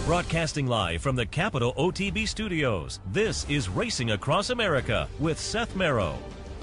Broadcasting live from the Capital OTB studios, this is Racing Across America with Seth Merrow.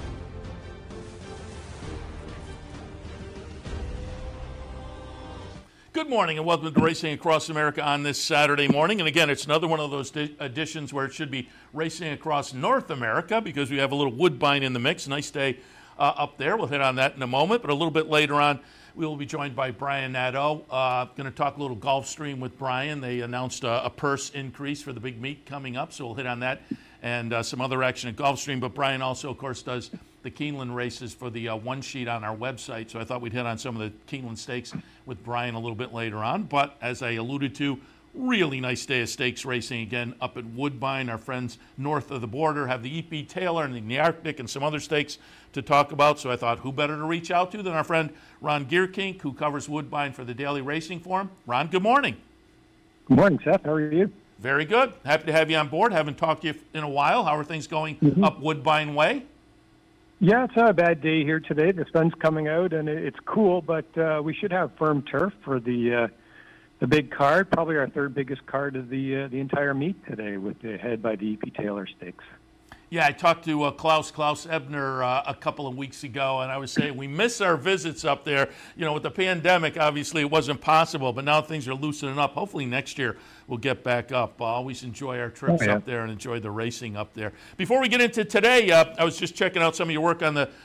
Good morning and welcome to Racing Across America on this Saturday morning. And again, it's another one of those editions where it should be Racing Across North America because we have a little Woodbine in the mix. Nice day up there. We'll hit on that in a moment. But a little bit later on, we will be joined by Brian Nadeau. Going to talk a little Gulfstream with Brian. They announced a purse increase for the big meet coming up, so we'll hit on that and some other action at Gulfstream. But Brian also, of course, does the Keeneland races for the one sheet on our website. So I thought we'd hit on some of the Keeneland stakes with Brian a little bit later on. But as I alluded to, really nice day of stakes racing again up at Woodbine. Our friends north of the border have the E.P. Taylor and the Arctic and some other stakes to talk about. So I thought, who better to reach out to than our friend Ron Gierkink, who covers Woodbine for the Daily Racing Form. Ron, good morning. Good morning, Seth. How are you? Very good. Happy to have you on board. Haven't talked to you in a while. How are things going up Woodbine way? Yeah, it's not a bad day here today. The sun's coming out and it's cool, but we should have firm turf for the big card, probably our third biggest card of the entire meet today, with the head by the E.P. Taylor Stakes. Yeah, I talked to Klaus Ebner a couple of weeks ago, and I was saying we miss our visits up there. You know, with the pandemic, obviously it wasn't possible, but now things are loosening up. Hopefully next year we'll get back up. I always enjoy our trips up there and enjoy the racing up there. Before we get into today, I was just checking out some of your work on the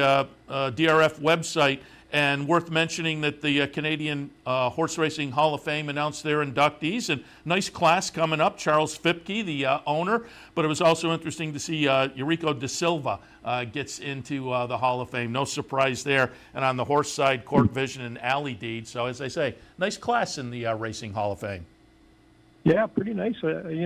DRF website. And worth mentioning that the Canadian Horse Racing Hall of Fame announced their inductees. And nice class coming up. Charles Fipke, the owner. But it was also interesting to see Eurico Da Silva gets into the Hall of Fame. No surprise there. And on the horse side, Court Vision and Alley Deed. So as I say, nice class in the Racing Hall of Fame. Yeah, pretty nice.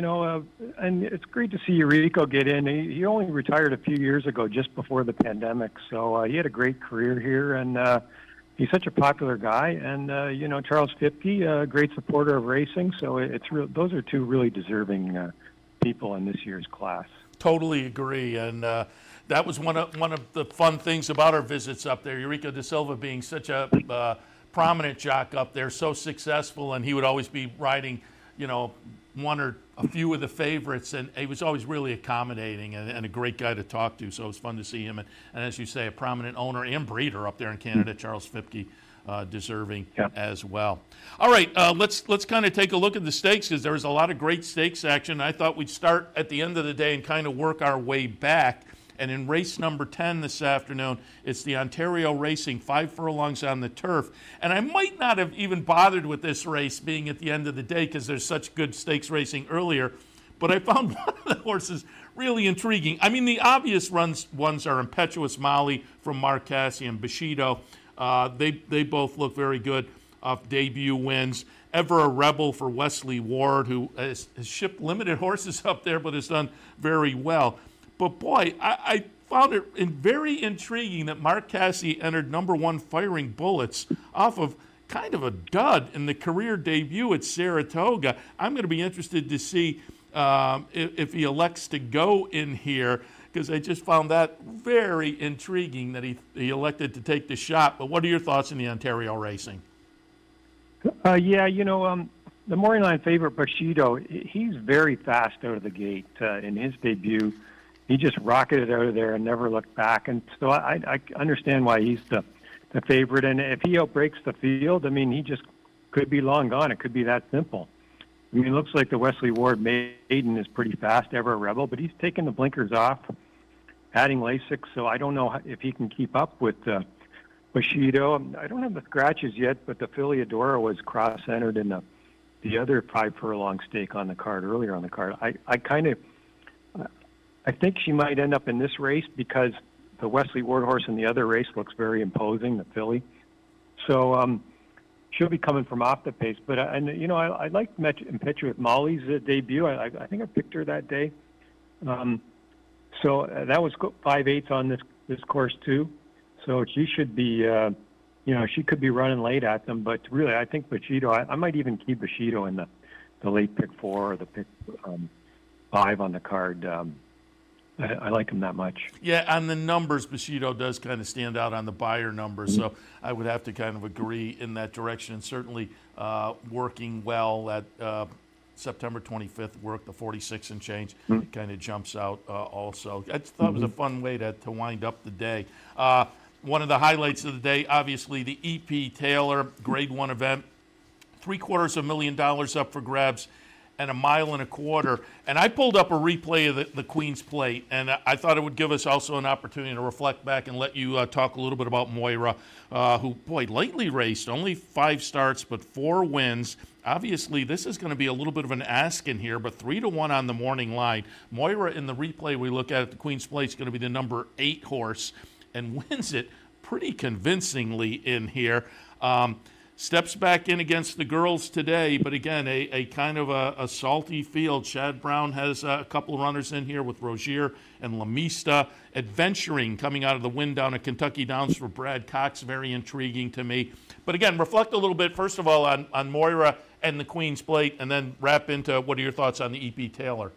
And it's great to see Eurico get in. He only retired a few years ago, just before the pandemic. So he had a great career here, and he's such a popular guy. And Charles Fipke, a great supporter of racing. So those are two really deserving people in this year's class. Totally agree. And that was one of the fun things about our visits up there. Eurico Da Silva being such a prominent jock up there, so successful, and he would always be riding, one or a few of the favorites, and he was always really accommodating and a great guy to talk to, so it was fun to see him. And as you say, a prominent owner and breeder up there in Canada, Charles Fipke, deserving as well. All right, let's kind of take a look at the stakes, because there was a lot of great stakes action. I thought we'd start at the end of the day and kind of work our way back. And in race number 10 this afternoon, it's the Ontario Racing 5 furlongs on the turf. And I might not have even bothered with this race being at the end of the day because there's such good stakes racing earlier. But I found one of the horses really intriguing. I mean, the obvious ones are Impetuous Molly from Mark Casse and Bushido. They both look very good off debut wins. Ever a Rebel for Wesley Ward, who has shipped limited horses up there but has done very well. But boy, I found it very intriguing that Mark Casse entered number one Firing Bullets off of kind of a dud in the career debut at Saratoga. I'm going to be interested to see if he elects to go in here, because I just found that very intriguing that he elected to take the shot. But what are your thoughts on the Ontario Racing? The morning line favorite Bushido, he's very fast out of the gate in his debut. He just rocketed out of there and never looked back. And so I understand why he's the favorite. And if he outbreaks the field, I mean, he just could be long gone. It could be that simple. I mean, it looks like the Wesley Ward maiden is pretty fast, Ever a Rebel, but he's taking the blinkers off, adding Lasix. So I don't know if he can keep up with Bushido. I don't have the scratches yet, but the filly Adora was cross-centered in the other 5 furlong stake on the card, earlier on the card. I think she might end up in this race because the Wesley Ward horse in the other race looks very imposing, the filly. So she'll be coming from off the pace. But, I like Impetuous Molly's debut. I think I picked her that day. So that was 5/8 on this course, too. So she should be, she could be running late at them. But really, I think Bushido, I might even keep Bushido in the late pick 4 or the pick 5 on the card. I like him that much. Yeah, on the numbers, Bushido does kind of stand out on the buyer numbers, so I would have to kind of agree in that direction. And certainly working well at September 25th work, the 46 and change. It kind of jumps out also. I just thought it was a fun way to wind up the day. One of the highlights of the day, obviously, the E.P. Taylor Grade 1 event. $750,000 up for grabs and 1.25 miles. And I pulled up a replay of the Queen's Plate, and I thought it would give us also an opportunity to reflect back and let you talk a little bit about Moira, who, boy, lately raced only 5 starts but 4 wins. Obviously, this is going to be a little bit of an ask in here, but 3-1 on the morning line. Moira, in the replay we look at the Queen's Plate, is going to be the number 8 horse and wins it pretty convincingly in here. Steps back in against the girls today, but again, a kind of a salty field. Chad Brown has a couple of runners in here with Rozier and Lamista. Adventuring coming out of the win down at Kentucky Downs for Brad Cox, very intriguing to me. But again, reflect a little bit, first of all, on Moira and the Queen's Plate, and then wrap into what are your thoughts on the E.P. Taylor?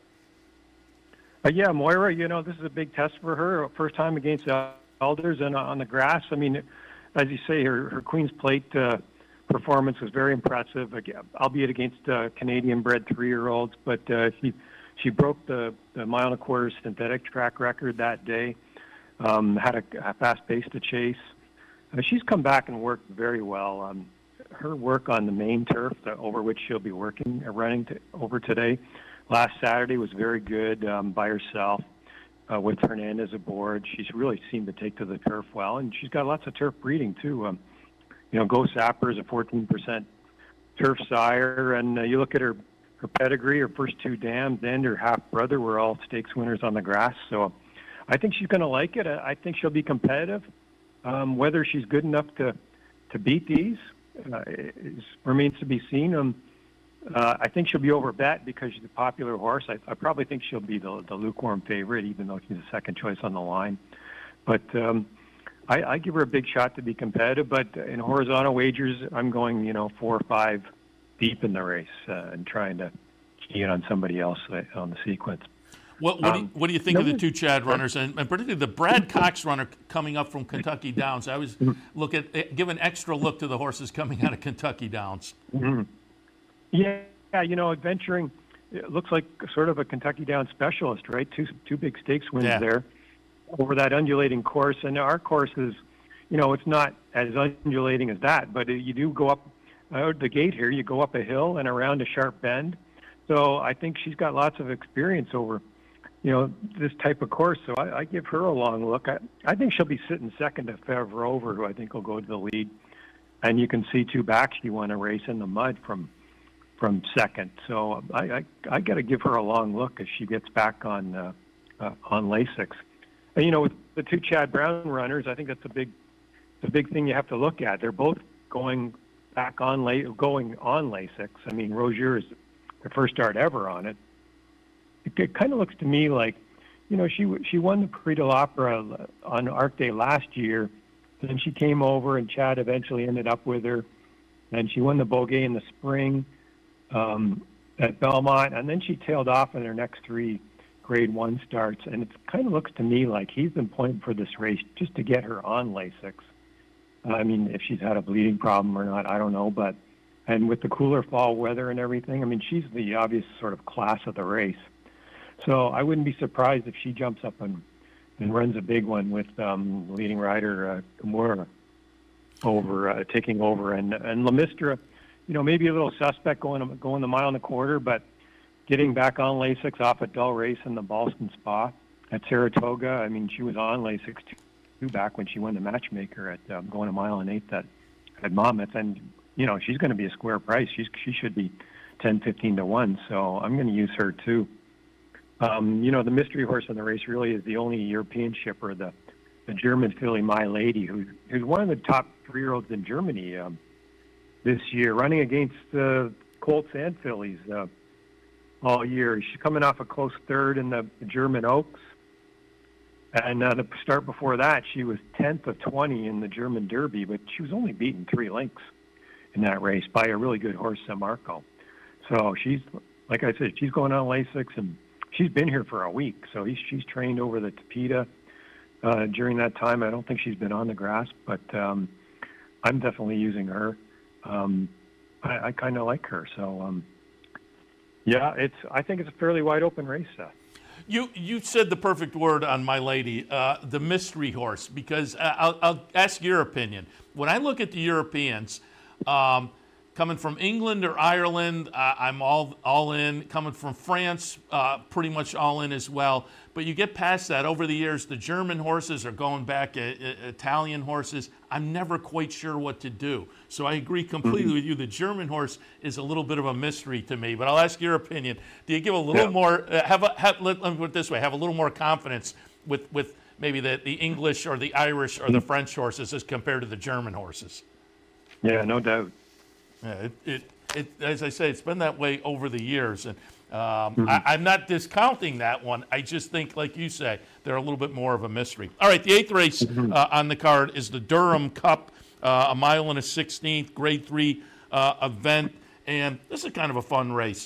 Yeah, Moira, this is a big test for her. First time against Elders and on the grass. I mean, as you say, her Queen's Plate performance was very impressive, albeit against Canadian-bred 3-year-olds. But she broke the 1.25 mile synthetic track record that day. Had a fast pace to chase. She's come back and worked very well. Her work on the main turf, over which she'll be running over today, last Saturday was very good by herself. With Hernandez aboard, she's really seemed to take to the turf well, and she's got lots of turf breeding too. Go Sapper is a 14% turf sire, and you look at her pedigree, her first 2 dams, and her half-brother were all stakes winners on the grass. So I think she's going to like it. I think she'll be competitive. Whether she's good enough to beat these remains to be seen. I think she'll be overbet because she's a popular horse. I probably think she'll be the lukewarm favorite, even though she's a second choice on the line. But I give her a big shot to be competitive, but in horizontal wagers, I'm going, 4 or 5 deep in the race and trying to key in on somebody else on the sequence. What do you think of the 2 Chad runners, and particularly the Brad Cox runner coming up from Kentucky Downs? I was give an extra look to the horses coming out of Kentucky Downs. Mm-hmm. Yeah, Adventuring, it looks like sort of a Kentucky Downs specialist, right? Two big stakes wins there over that undulating course. And our course is, it's not as undulating as that, but you do go up out the gate here. You go up a hill and around a sharp bend. So I think she's got lots of experience over, this type of course. So I give her a long look. I think she'll be sitting second to Fev Rover, who I think will go to the lead. And you can see 2 backs she won a race in the mud from second. So I got to give her a long look as she gets back on Lasix. And, with the 2 Chad Brown runners, I think that's a big thing you have to look at. They're both going back on Lasix. I mean, Rozier is the first start ever on it. It kind of looks to me like, she won the Prix de l'Opera on Arc Day last year. Then she came over, and Chad eventually ended up with her. And she won the Beaugay in the spring at Belmont, and then she tailed off in her next 3 Grade 1 starts. And it kind of looks to me like he's been pointing for this race just to get her on Lasix. I mean, if she's had a bleeding problem or not, I don't know. And with the cooler fall weather and everything, I mean, she's the obvious sort of class of the race. So I wouldn't be surprised if she jumps up and runs a big one with leading rider Kimura taking over. And Lamista, maybe a little suspect going the 1.25 miles, but getting back on Lasix off a dull race in the Boston Spa at Saratoga. I mean, she was on Lasix too back when she won the matchmaker at going 1.8 miles at Monmouth. And, she's going to be a square price. She should be 10-15 to 1. So I'm going to use her too. The mystery horse in the race really is the only European shipper, the German filly My Lady, who's one of the top 3-year-olds in Germany this year, running against Colts and fillies all year. She's coming off a close third in the German Oaks. And the start before that, she was 10th of 20 in the German Derby, but she was only beaten 3 lengths in that race by a really good horse, San Marco. So she's, like I said, she's going on Lasix, and she's been here for a week. So she's trained over the Tapeta during that time. I don't think she's been on the grass, but I'm definitely using her. I kind of like her. So, Yeah, I think it's a fairly wide open race, Seth. You said the perfect word on My Lady, the mystery horse, because I'll ask your opinion. When I look at the Europeans, coming from England or Ireland, I'm all in. Coming from France, pretty much all in as well. But you get past that. Over the years, the German horses are going back, Italian horses. I'm never quite sure what to do. So I agree completely with you. The German horse is a little bit of a mystery to me. But I'll ask your opinion. Do you give a little more? Let me put it this way: have a little more confidence with maybe the English or the Irish or the French horses as compared to the German horses? Yeah, no doubt. Yeah, as I say, it's been that way over the years, and I'm not discounting that one. I just think, like you say, they're a little bit more of a mystery. All right, the 8th race on the card is the Durham Cup, a 1.16 Grade 3 event, and this is kind of a fun race.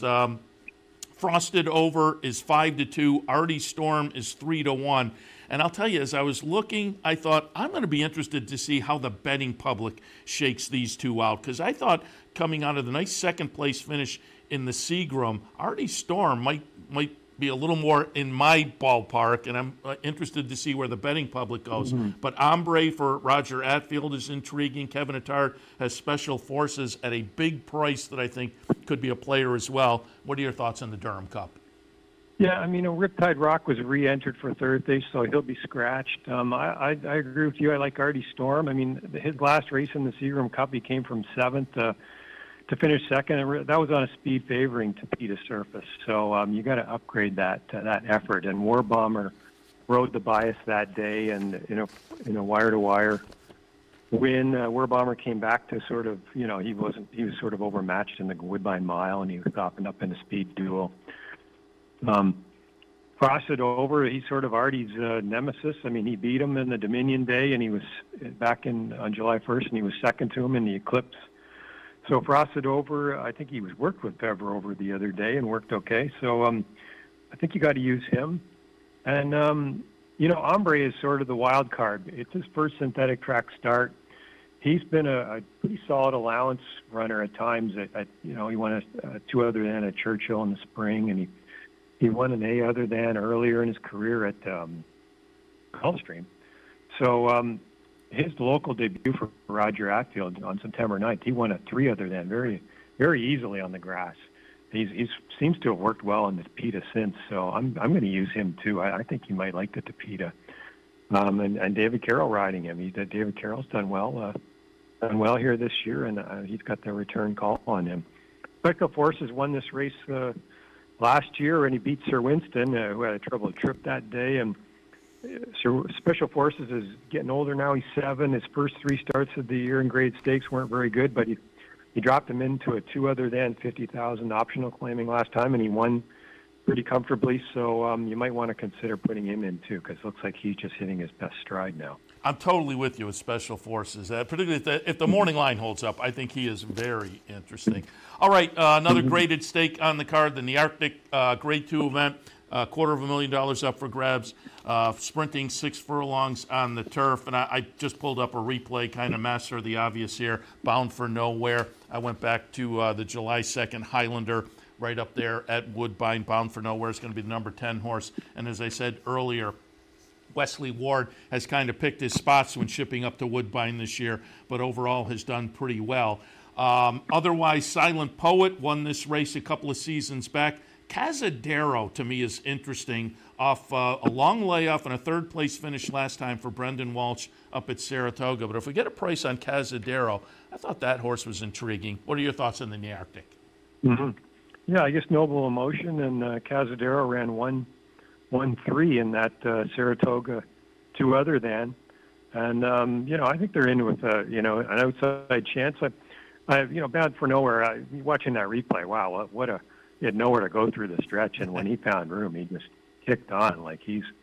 Frosted Over is 5-2. Artie Storm is 3-1. And I'll tell you, as I was looking, I thought, I'm going to be interested to see how the betting public shakes these two out. Because I thought coming out of the nice second-place finish in the Seagram, Artie Storm might be a little more in my ballpark, and I'm interested to see where the betting public goes. But Ombre for Roger Atfield is intriguing. Kevin Attard has Special Forces at a big price that I think could be a player as well. What are your thoughts on the Durham Cup? Yeah, I mean, Riptide Rock was re-entered for Thursday, so he'll be scratched. I agree with you. I like Artie Storm. I mean, his last race in the Seagram Cup, he came from 7th to finish second, and that was on a speed favoring Tapeta surface. So you got to upgrade that effort. And War Bomber rode the bias that day, and in a wire-to-wire win, War Bomber came back to sort of, he was sort of overmatched in the Woodbine Mile, and he was stopping up in a speed duel. Frosted Over, he's sort of Artie's nemesis. I mean, he beat him in the Dominion Day, and he was back on July 1st, and he was second to him in the Eclipse. So Frosted Over, I think he worked with Bever over the other day and worked okay. So I think you got to use him. And, Ombre is sort of the wild card. It's his first synthetic track start. He's been a pretty solid allowance runner at times. He won a 2 other than at Churchill in the spring, and he won an A other than earlier in his career at Gulfstream. So his local debut for Roger Atfield on September 9th, he won a 3 other than very, very easily on the grass. He seems to have worked well on the Tapeta since, so I'm going to use him too. I think he might like the Tapeta. And David Carroll riding him. David Carroll's done well here this year, and he's got the return call on him. Special Forces won this race last year, and he beat Sir Winston, who had a trouble trip that day. And Special Forces is getting older now. He's 7. His first 3 starts of the year in grade stakes weren't very good, but he dropped him into a 2 other than 50,000 optional claiming last time, and he won pretty comfortably. So you might want to consider putting him in too, because it looks like he's just hitting his best stride now. I'm totally with you with Special Forces. Particularly if the morning line holds up, I think he is very interesting. All right, another graded stake on the card, the Nearctic Grade 2 event. $250,000 up for grabs. Sprinting 6 furlongs on the turf. And I just pulled up a replay, kind of master the obvious here. Bound for Nowhere. I went back to the July 2nd Highlander right up there at Woodbine. Bound for Nowhere is going to be the number 10 horse. And as I said earlier, Wesley Ward has kind of picked his spots when shipping up to Woodbine this year, but overall has done pretty well. Otherwise, Silent Poet won this race a couple of seasons back. Cazadero, to me, is interesting off a long layoff and a 3rd-place finish last time for Brendan Walsh up at Saratoga. But if we get a price on Cazadero, I thought that horse was intriguing. What are your thoughts on the Nearctic? Mm-hmm. Yeah, I guess Noble Emotion and Cazadero ran 1-3 in that Saratoga 2 other than. And, I think they're in with, an outside chance. Bound for Nowhere, watching that replay, wow, he had nowhere to go through the stretch. And when he found room, he just kicked on. Like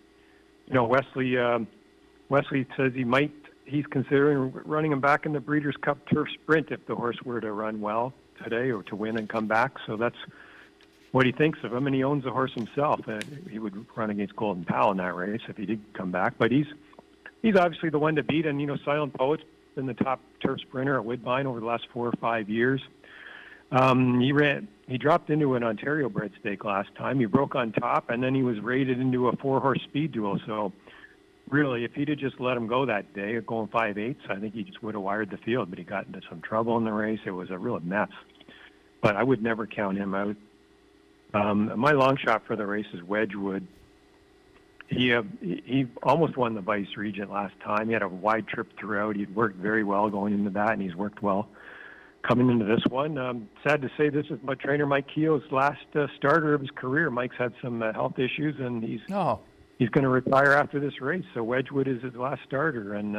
Wesley says he's considering running him back in the Breeders' Cup Turf Sprint if the horse were to run well today or to win and come back. So that's what he thinks of him, and he owns the horse himself. He would run against Golden Pal in that race if he did come back. But he's obviously the one to beat. And Silent Poet's been the top turf sprinter at Woodbine over the last 4 or 5 years. he dropped into an Ontario bred stake last time. He broke on top, and then he was rated into a 4-horse speed duel. So really, if he'd have just let him go that day, going 5/8, I think he just would have wired the field. But he got into some trouble in the race. It was a real mess. But I would never count him out. My long shot for the race is Wedgwood. He almost won the Vice Regent last time. He had a wide trip throughout. He'd worked very well going into that, and he's worked well coming into this one. Sad to say, this is my trainer Mike Keogh's last starter of his career. Mike's had some health issues, and he's going to retire after this race. So Wedgwood is his last starter, and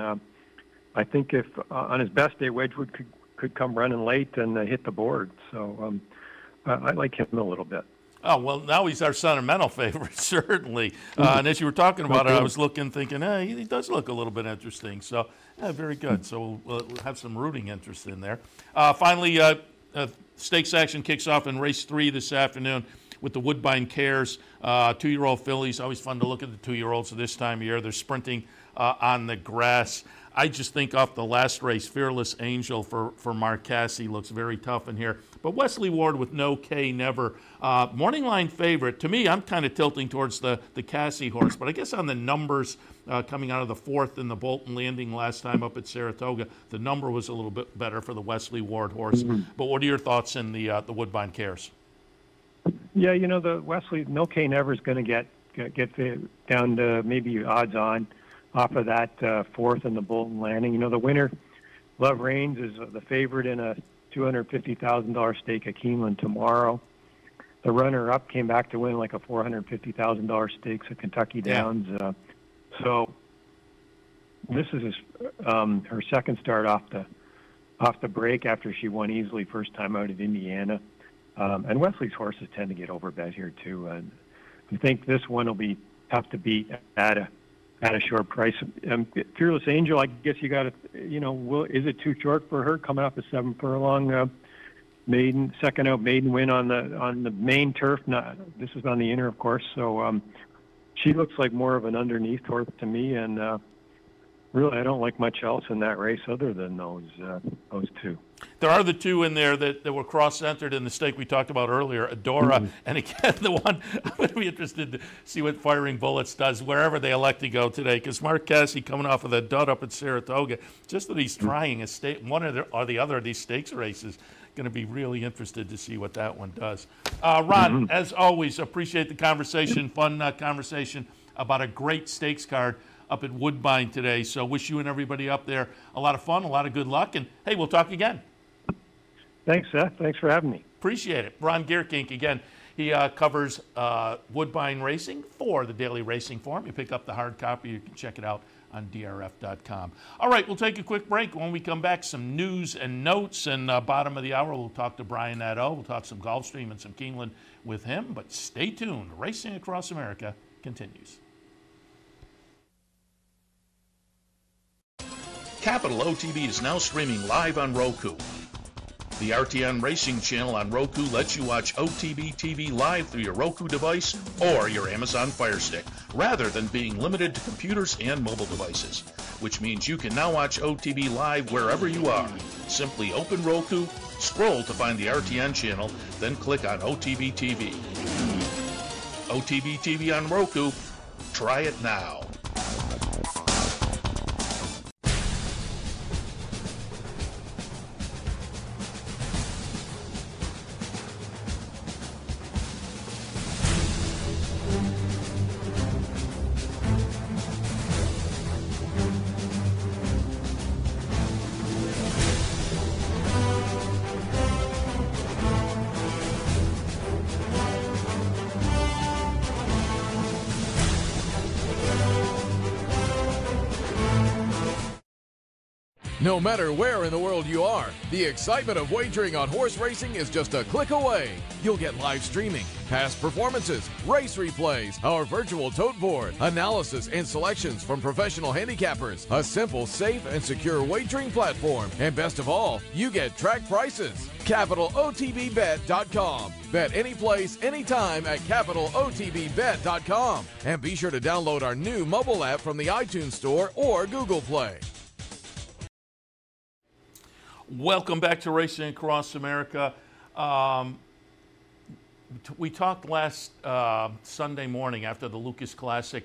I think if on his best day, Wedgwood could come running late and hit the board. So I like him a little bit. Oh, well, now he's our sentimental favorite, certainly. And as you were talking about it, I was thinking, he does look a little bit interesting. So, very good. So we'll have some rooting interest in there. Finally, stakes action kicks off in race 3 this afternoon with the Woodbine Cares 2-year-old fillies. Always fun to look at the 2-year-olds at this time of year. They're sprinting on the grass. I just think off the last race, Fearless Angel for Mark Casse looks very tough in here. But Wesley Ward with No K Never. Morning line favorite. To me, I'm kind of tilting towards the Casse horse. But I guess on the numbers coming out of the 4th in the Bolton Landing last time up at Saratoga, the number was a little bit better for the Wesley Ward horse. Mm-hmm. But what are your thoughts in the Woodbine Cares? Yeah, the Wesley No K Never is going to get down to maybe odds on off of that 4th in the Bolton Landing. The winner, Love Reigns, is the favorite in a $250,000 stake at Keeneland tomorrow. The runner-up came back to win like a $450,000 stakes at Kentucky Downs. Yeah. So this is her second start off the break after she won easily first time out at Indiana. And Wesley's horses tend to get overbet here too. I think this one will be tough to beat at a short price. Fearless Angel, I guess you got to, is it too short for her coming off a 7 furlong second out maiden win on the main turf? This is on the inner, of course. So she looks like more of an underneath horse to me, and really I don't like much else in that race other than those two. There are the two in there that were cross-centered in the stake we talked about earlier, Adora, and again, the one I'm going to be interested to see what Firing Bullets does wherever they elect to go today, because Mark Casse coming off of the dud up at Saratoga, just that he's trying one or the other of these stakes races, going to be really interested to see what that one does. Ron, as always, appreciate the conversation, fun conversation about a great stakes card up at Woodbine today. So wish you and everybody up there a lot of fun, a lot of good luck, and hey, we'll talk again. Thanks, Seth. Thanks for having me. Appreciate it. Ron Gierkink, again, he covers Woodbine Racing for the Daily Racing Form. You pick up the hard copy. You can check it out on drf.com. All right, we'll take a quick break. When we come back, some news and notes, and bottom of the hour, we'll talk to Brian Nadeau. We'll talk some Gulfstream and some Keeneland with him, but stay tuned. Racing Across America continues. Capital OTB is now streaming live on Roku. The RTN Racing channel on Roku lets you watch OTB TV live through your Roku device or your Amazon Fire Stick, rather than being limited to computers and mobile devices, which means you can now watch OTB live wherever you are. Simply open Roku, scroll to find the RTN channel, then click on OTB TV. OTB TV on Roku. Try it now. No matter where in the world you are, the excitement of wagering on horse racing is just a click away. You'll get live streaming, past performances, race replays, our virtual tote board, analysis and selections from professional handicappers, a simple, safe, and secure wagering platform, and best of all, you get track prices. CapitalOTBBet.com. Bet any place, anytime at CapitalOTBBet.com. And be sure to download our new mobile app from the iTunes Store or Google Play. Welcome back to Racing Across America. we talked last Sunday morning after the Lucas Classic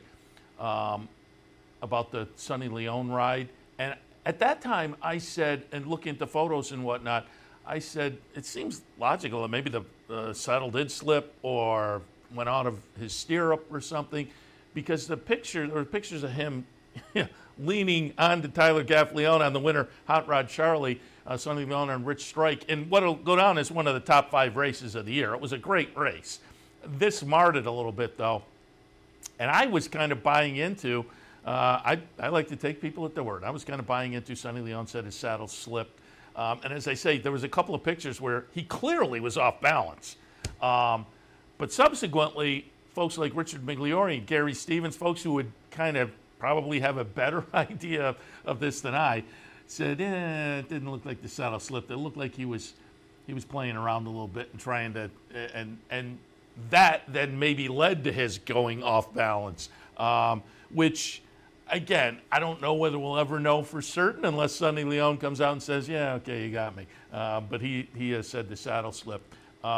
about the Sonny Leone ride. And at that time, I said, and looking at the photos and whatnot, I said, it seems logical that maybe the saddle did slip or went out of his stirrup or something, because there were pictures of him leaning onto Tyler Gaffalione on the winner, Hot Rod Charlie, Sonny Leone and Rich Strike, in what will go down as one of the top 5 races of the year. It was a great race. This marred it a little bit, though. And I was kind of buying into, I like to take people at their word. I was kind of buying into Sonny Leone said his saddle slipped. And as I say, there was a couple of pictures where he clearly was off balance. But subsequently, folks like Richard Migliori, Gary Stevens, folks who would kind of probably have a better idea of this than I, said, it didn't look like the saddle slipped. It looked like he was playing around a little bit and trying to, and that then maybe led to his going off balance, which, again, I don't know whether we'll ever know for certain unless Sonny Leone comes out and says, yeah, okay, you got me. But he has said the saddle slipped.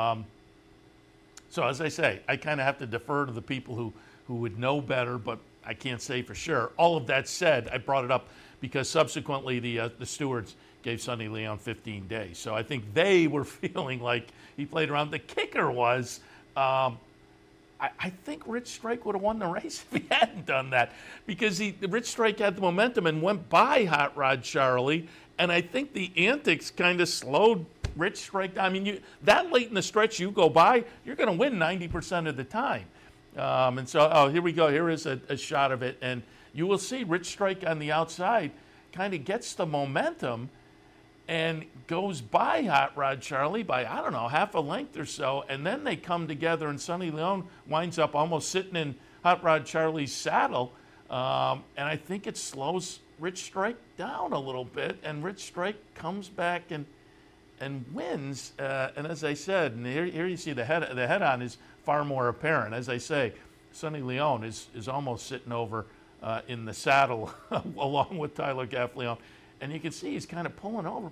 So as I say, I kind of have to defer to the people who would know better, but I can't say for sure. All of that said, I brought it up because subsequently the stewards gave Sonny Leone 15 days. So I think they were feeling like he played around. The kicker was, I think Rich Strike would have won the race if he hadn't done that, because Rich Strike had the momentum and went by Hot Rod Charlie, and I think the antics kind of slowed Rich Strike down. I mean, that late in the stretch you go by, you're going to win 90% of the time. And so, here we go. Here is a shot of it, and you will see Rich Strike on the outside kind of gets the momentum and goes by Hot Rod Charlie by, I don't know, half a length or so, and then they come together, and Sonny Leone winds up almost sitting in Hot Rod Charlie's saddle, and I think it slows Rich Strike down a little bit, and Rich Strike comes back and wins. And as I said, and here you see the head-on is far more apparent. As I say, Sonny Leone is almost sitting over in the saddle along with Tyler Gaffalione. And you can see he's kind of pulling over,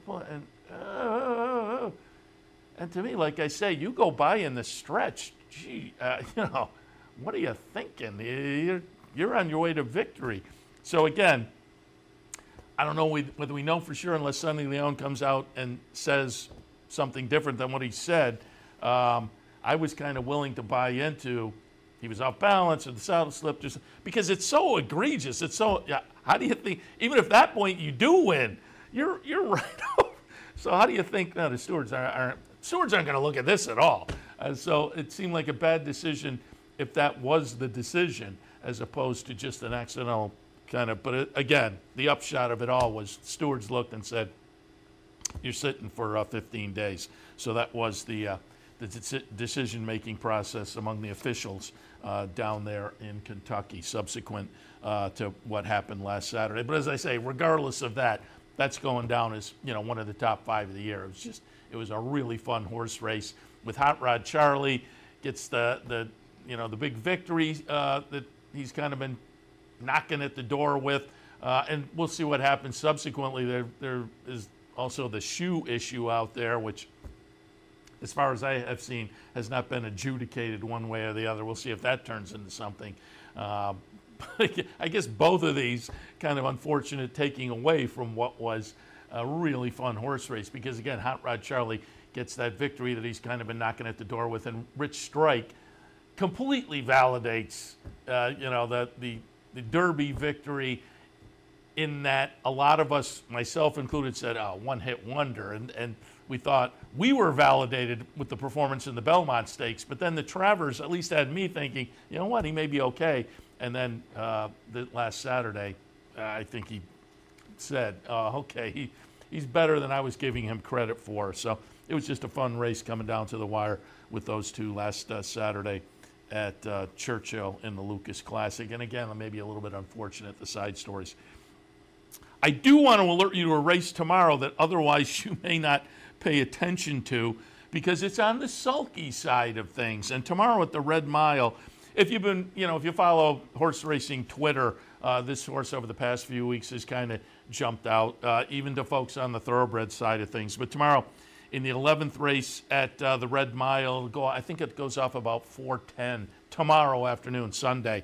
and to me, like I say, you go by in the stretch, what are you thinking? You're on your way to victory. So again, I don't know whether we know for sure unless Sonny Leone comes out and says something different than what he said. I was kind of willing to buy into he was off balance or the saddle slipped, because it's so egregious. It's so, how do you think, even if at that point you do win, you're right over. So how do you think, no, the stewards aren't going to look at this at all. So it seemed like a bad decision if that was the decision, as opposed to just an accidental kind of, but again, the upshot of it all was stewards looked and said, you're sitting for 15 days. So that was the decision-making process among the officials down there in Kentucky, subsequent to what happened last Saturday. But as I say, regardless of that, that's going down as one of the top 5 of the year. It was a really fun horse race with Hot Rod Charlie gets the big victory that he's kind of been knocking at the door with, and we'll see what happens subsequently. There is also the shoe issue out there, which, as far as I have seen, has not been adjudicated one way or the other. We'll see if that turns into something. I guess both of these kind of unfortunate taking away from what was a really fun horse race, because again, Hot Rod Charlie gets that victory that he's kind of been knocking at the door with, and Rich Strike completely validates the Derby victory, in that a lot of us, myself included, said, one-hit wonder, and we thought we were validated with the performance in the Belmont Stakes, but then the Travers at least had me thinking, you know what, he may be okay. And then the last Saturday, I think he said, okay, he's better than I was giving him credit for. So it was just a fun race coming down to the wire with those two last Saturday at Churchill in the Lucas Classic. And again, maybe a little bit unfortunate, the side stories. I do want to alert you to a race tomorrow that otherwise you may not pay attention to, because it's on the sulky side of things. And tomorrow at the Red Mile, if you've been, if you follow horse racing Twitter, this horse over the past few weeks has kind of jumped out, even to folks on the thoroughbred side of things. But tomorrow In the 11th race at the Red Mile, I think it goes off about 4:10 tomorrow afternoon, Sunday.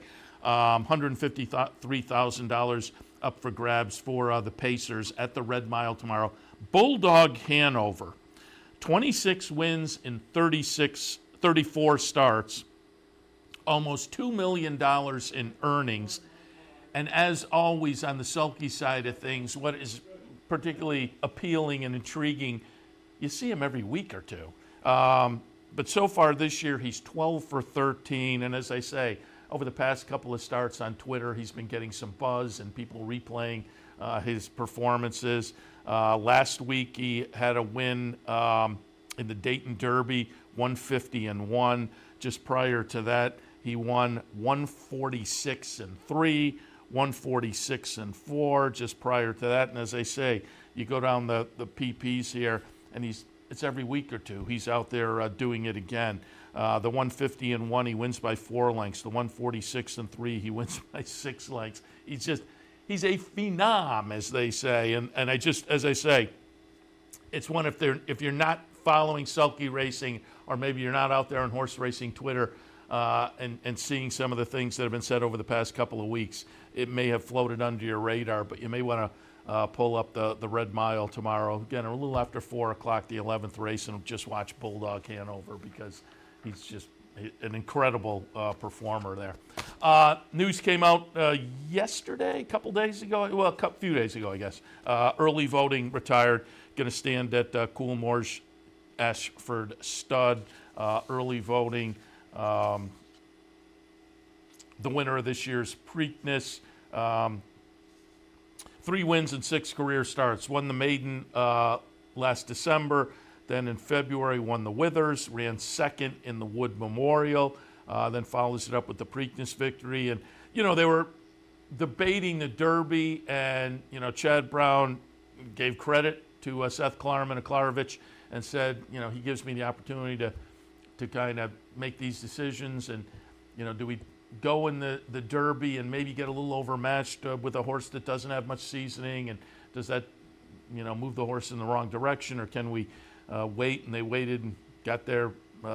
$153,000 up for grabs for the Pacers at the Red Mile tomorrow. Bulldog Hanover, 26 wins in 34 starts, almost $2 million in earnings. And as always on the sulky side of things, what is particularly appealing and intriguing, you see him every week or two. But so far this year, he's 12 for 13. And as I say, over the past couple of starts on Twitter, he's been getting some buzz and people replaying his performances. Last week, he had a win in the Dayton Derby, 150-1. Just prior to that, he won 146-3, 146-4. Just prior to that, and as I say, you go down the PPs here, and it's every week or two he's out there doing it again. The 150-1, he wins by 4 lengths. The 146-3, he wins by 6 lengths. He's a phenom, as they say. And as I say, it's one if you're not following sulky racing, or maybe you're not out there on horse racing Twitter and seeing some of the things that have been said over the past couple of weeks, it may have floated under your radar. But you may want to pull up the Red Mile tomorrow. Again, a little after 4 o'clock, the 11th race, and just watch Bulldog Hanover because he's just an incredible performer there. News came out yesterday, a couple days ago. Well, a few days ago, I guess. Early voting retired. Going to stand at Coolmore's Ashford Stud. Early voting. The winner of this year's Preakness. 3 wins and 6 career starts. Won the maiden last December. Then in February, won the Withers, ran second in the Wood Memorial, then follows it up with the Preakness victory. And, they were debating the Derby, and, Chad Brown gave credit to Seth Klarman of Klarovich and said, he gives me the opportunity to kind of make these decisions. And, do we go in the Derby and maybe get a little overmatched with a horse that doesn't have much seasoning? And does that, move the horse in the wrong direction, or can we wait? And they waited and got their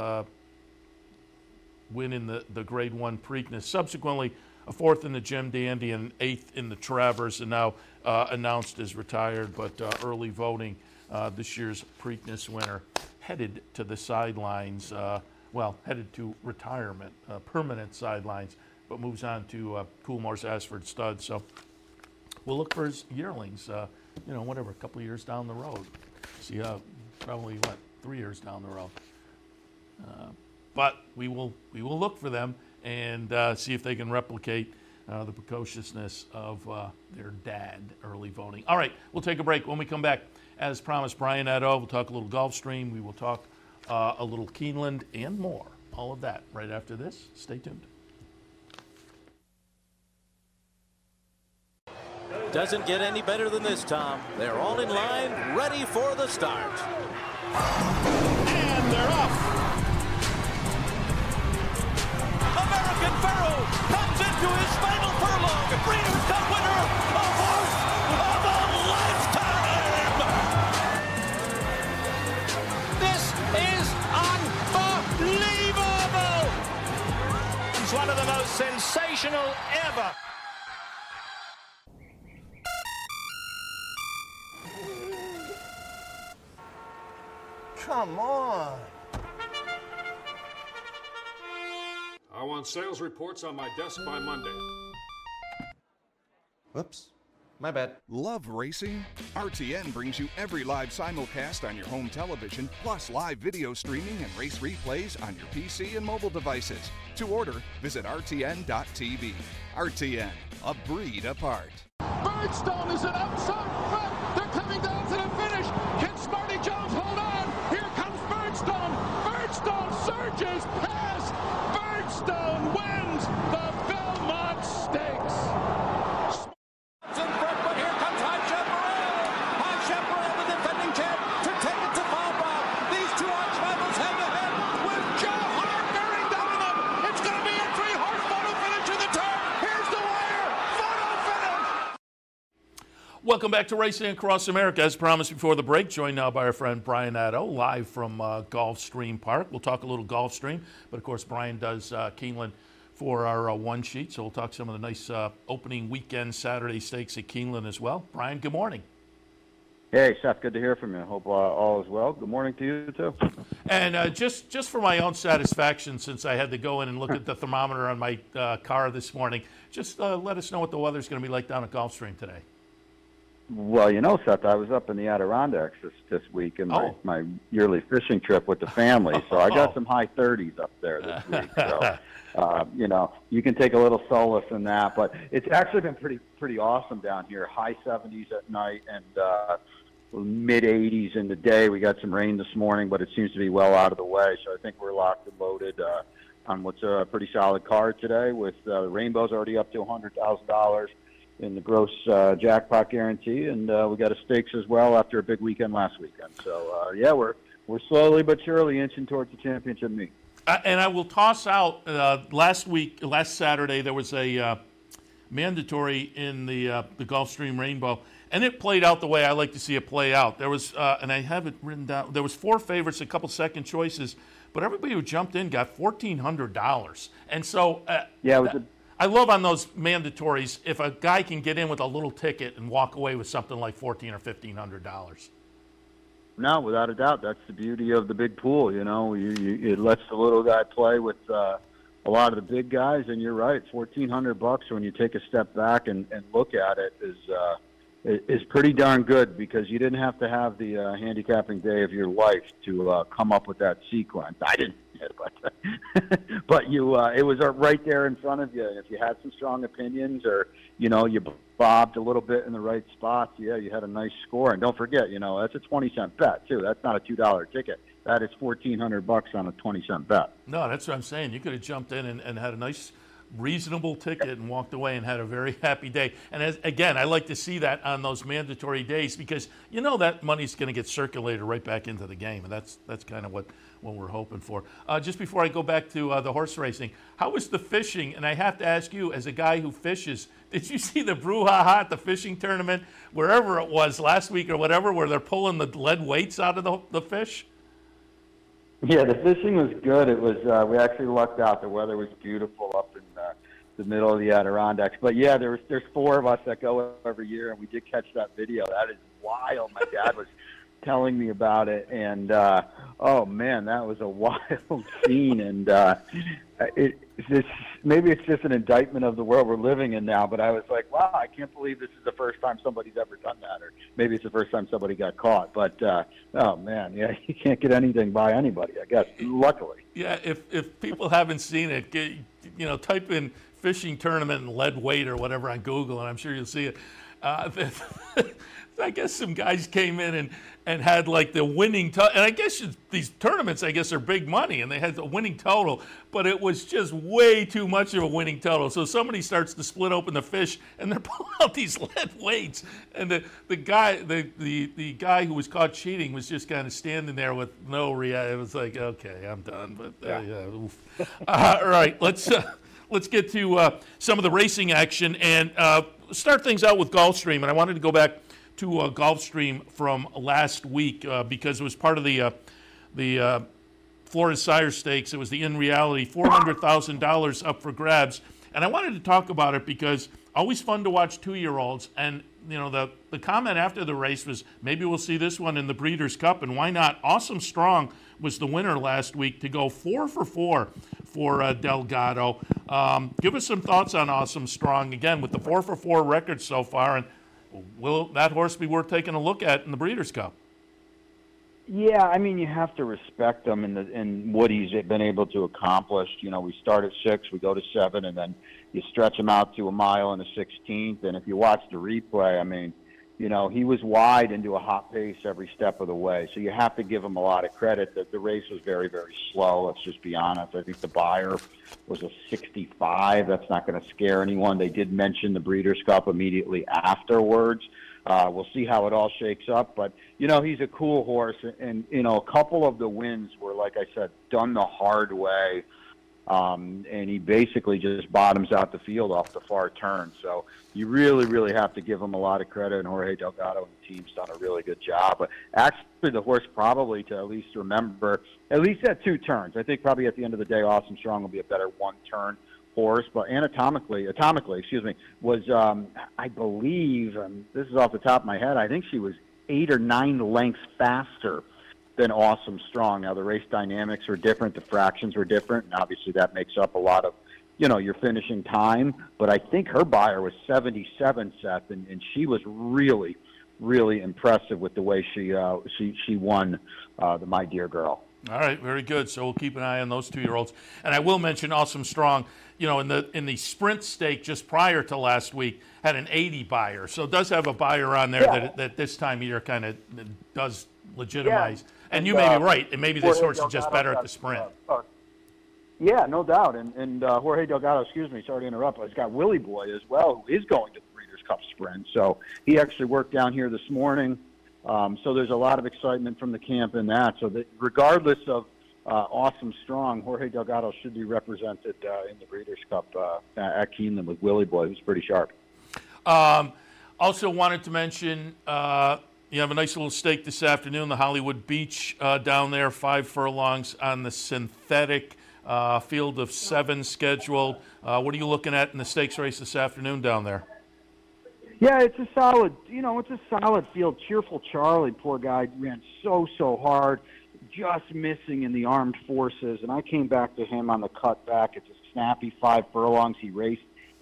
win in the Grade 1 Preakness. Subsequently, a 4th in the Jim Dandy and 8th in the Travers, and now announced as retired. But early voting, this year's Preakness winner headed to the sidelines, headed to retirement, permanent sidelines, but moves on to Coolmore's Ashford Stud. So we'll look for his yearlings, a couple of years down the road. See probably 3 years down the road. But we will look for them and see if they can replicate the precociousness of their dad, early voting. All right, we'll take a break. When we come back, as promised, Brian Edo, we'll talk a little Gulfstream. We will talk a little Keeneland and more. All of that right after this. Stay tuned. Doesn't get any better than this, Tom. They're all in line, ready for the start. And they're off. American Pharoah comes into his final furlong. Breeders' Cup winner, a horse of a lifetime. This is unbelievable. It's one of the most sensational ever. Come on. I want sales reports on my desk by Monday. Whoops. My bad. Love racing? RTN brings you every live simulcast on your home television, plus live video streaming and race replays on your PC and mobile devices. To order, visit RTN.tv. RTN, a breed apart. Birdstone is an outside front. They're coming down to the finish. Can Smarty Jones hold on? Here comes Birdstone. Birdstone surges past. Birdstone wins the Belmont Stakes. In front, but here comes High Chaparral. High Chaparral, the defending champ, to take it to Bob. These two arch rivals head to head with Joe Hart bearing down on them. It's going to be a 3-horse photo finish in the turn. Here's the wire. Photo finish. Welcome back to Racing Across America. As promised before the break, joined now by our friend Brian Addo, live from Gulfstream Park. We'll talk a little Gulfstream, but of course Brian does Keeneland for our one sheet, so we'll talk some of the nice opening weekend Saturday stakes at Keeneland as well. Brian, good morning. Hey, Seth, good to hear from you. Hope all is well. Good morning to you, too. And just for my own satisfaction, since I had to go in and look at the thermometer on my car this morning, just let us know what the weather's going to be like down at Gulfstream today. Well, you know, Seth, I was up in the Adirondacks this week in my yearly fishing trip with the family, so I got some high 30s up there this week. So, you know, you can take a little solace in that. But it's actually been pretty awesome down here. High 70s at night and mid-80s in the day. We got some rain this morning, but it seems to be well out of the way. So I think we're locked and loaded on what's a pretty solid card today with the Rainbow's already up to $100,000 in the gross jackpot guarantee. And we got a stakes as well after a big weekend last weekend. So, yeah, we're slowly but surely inching towards the championship meet. And I will toss out, last Saturday, there was a mandatory in the Gulfstream Rainbow. And it played out the way I like to see it play out. There was, and I have it written down, there was 4 favorites, a couple second choices, but everybody who jumped in got $1,400. And so I love on those mandatories if a guy can get in with a little ticket and walk away with something like $1,400 or $1,500. No, without a doubt. That's the beauty of the big pool. You know, it lets the little guy play with a lot of the big guys. And you're right, $1,400 when you take a step back and look at it is pretty darn good, because you didn't have to have the handicapping day of your life to come up with that sequence. I didn't, but you it was right there in front of you. And if you had some strong opinions, or you know, you bobbed a little bit in the right spots, yeah, you had a nice score. And don't forget, you know, that's a 20-cent bet too. That's not a $2 ticket. That is $1,400 on a 20-cent bet. No, that's what I'm saying. You could have jumped in and had a nice, reasonable ticket and walked away and had a very happy day. And again, I like to see that on those mandatory days, because you know that money's going to get circulated right back into the game, and that's kind of what we're hoping for. Just before I go back to the horse racing, how was the fishing? And I have to ask you, as a guy who fishes, did you see the brouhaha at the fishing tournament, wherever it was last week or whatever, where they're pulling the lead weights out of the fish? Yeah, the fishing was good. It was we actually lucked out. The weather was beautiful up in the middle of the Adirondacks. But yeah, there's 4 of us that go every year, and we did catch that video. That is wild. My dad was telling me about it, and oh man, that was a wild scene. And maybe it's just an indictment of the world we're living in now. But I was like, wow, I can't believe this is the first time somebody's ever done that, or maybe it's the first time somebody got caught. But oh man, yeah, you can't get anything by anybody, I guess. Luckily. Yeah, if people haven't seen it, you know, type in fishing tournament and lead weight or whatever on Google, and I'm sure you'll see it. I guess some guys came in and had like the winning total. And I guess these tournaments, I guess, are big money, and they had the winning total, but it was just way too much of a winning total. So somebody starts to split open the fish, and they're pulling out these lead weights. And the guy who was caught cheating was just kind of standing there with no reaction. It was like, okay, I'm done. But oof. All right, let's get to some of the racing action and start things out with Gulfstream. And I wanted to go back to Gulfstream from last week because it was part of the Florida Sire Stakes. It was the In Reality $400,000 up for grabs. And I wanted to talk about it because always fun to watch 2-year-olds. And, you know, the comment after the race was, maybe we'll see this one in the Breeders' Cup, and why not? Awesome Strong was the winner last week to go 4 for 4 for Delgado. Give us some thoughts on Awesome Strong, again, with the 4 for 4 record so far, and will that horse be worth taking a look at in the Breeders' Cup? Yeah, I mean, you have to respect him and what he's been able to accomplish. You know, we start at 6, we go to 7, and then you stretch him out to a mile and a 16th. And if you watch the replay, I mean, you know, he was wide into a hot pace every step of the way. So you have to give him a lot of credit. That the race was very, very slow. Let's just be honest. I think the buyer was a 65. That's not going to scare anyone. They did mention the Breeders' Cup immediately afterwards. We'll see how it all shakes up. But, you know, he's a cool horse. And you know, a couple of the wins were, like I said, done the hard way. and he basically just bottoms out the field off the far turn. So you really, really have to give him a lot of credit, and Jorge Delgado and the team's done a really good job. But actually, the horse probably to at least remember, at least at 2 turns. I think probably at the end of the day, Awesome Strong will be a better 1-turn horse, but atomically, was I believe, this is off the top of my head, I think she was 8 or 9 lengths faster than Awesome Strong. Now the race dynamics were different, the fractions were different, and obviously that makes up a lot of, your finishing time. But I think her buyer was 77, Seth, and she was really, really impressive with the way she won the My Dear Girl. All right, very good. So we'll keep an eye on those 2-year-olds. And I will mention Awesome Strong, in the sprint stake just prior to last week, had an 80 buyer. So it does have a buyer on there that this time of year kind of does legitimize. Yeah. And you may be right. And maybe this horse is just better at the sprint. Yeah, no doubt. And Jorge Delgado, sorry to interrupt, has got Willie Boy as well, who is going to the Breeders' Cup Sprint. So he actually worked down here this morning. So there's a lot of excitement from the camp in that. So that regardless of Awesome Strong, Jorge Delgado should be represented in the Breeders' Cup at Keeneland with Willie Boy, who's pretty sharp. Also wanted to mention you have a nice little stake this afternoon, the Hollywood Beach down there, 5 furlongs on the synthetic field of 7 scheduled. What are you looking at in the stakes race this afternoon down there? Yeah, it's a solid, field. Cheerful Charlie, poor guy, ran so hard, just missing in the Armed Forces. And I came back to him on the cutback. It's a snappy 5 furlongs. He raced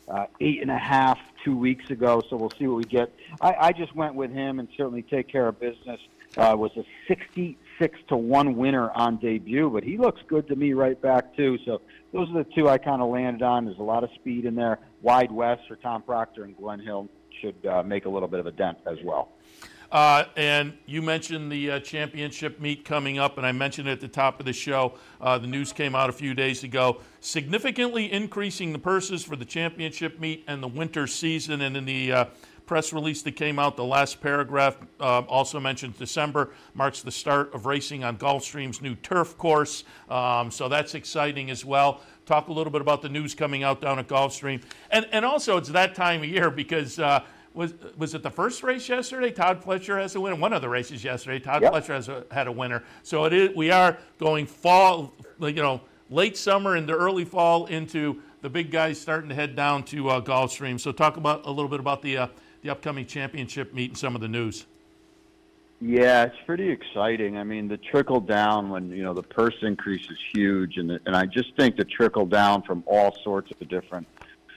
8.5 2 weeks ago, so we'll see what we get. I just went with him and certainly take care of business. Was a 66-1 winner on debut, but he looks good to me right back too. So those are the 2 I kind of landed on. There's a lot of speed in there. Wide West for Tom Proctor and Glenn Hill should make a little bit of a dent as well. And you mentioned the championship meet coming up, and I mentioned it at the top of the show. The news came out a few days ago, significantly increasing the purses for the championship meet and the winter season. And in the press release that came out, the last paragraph also mentions December marks the start of racing on Gulfstream's new turf course. So that's exciting as well. Talk a little bit about the news coming out down at Gulfstream. And also it's that time of year because was it the first race yesterday? Todd Fletcher has a winner. One of the races yesterday, Todd Fletcher had a winner. So we are going fall, late summer into early fall into the big guys starting to head down to Gulfstream. So talk a little bit about the upcoming championship meet and some of the news. Yeah, it's pretty exciting. I mean, the trickle down when, the purse increase is huge. And I just think the trickle down from all sorts of different,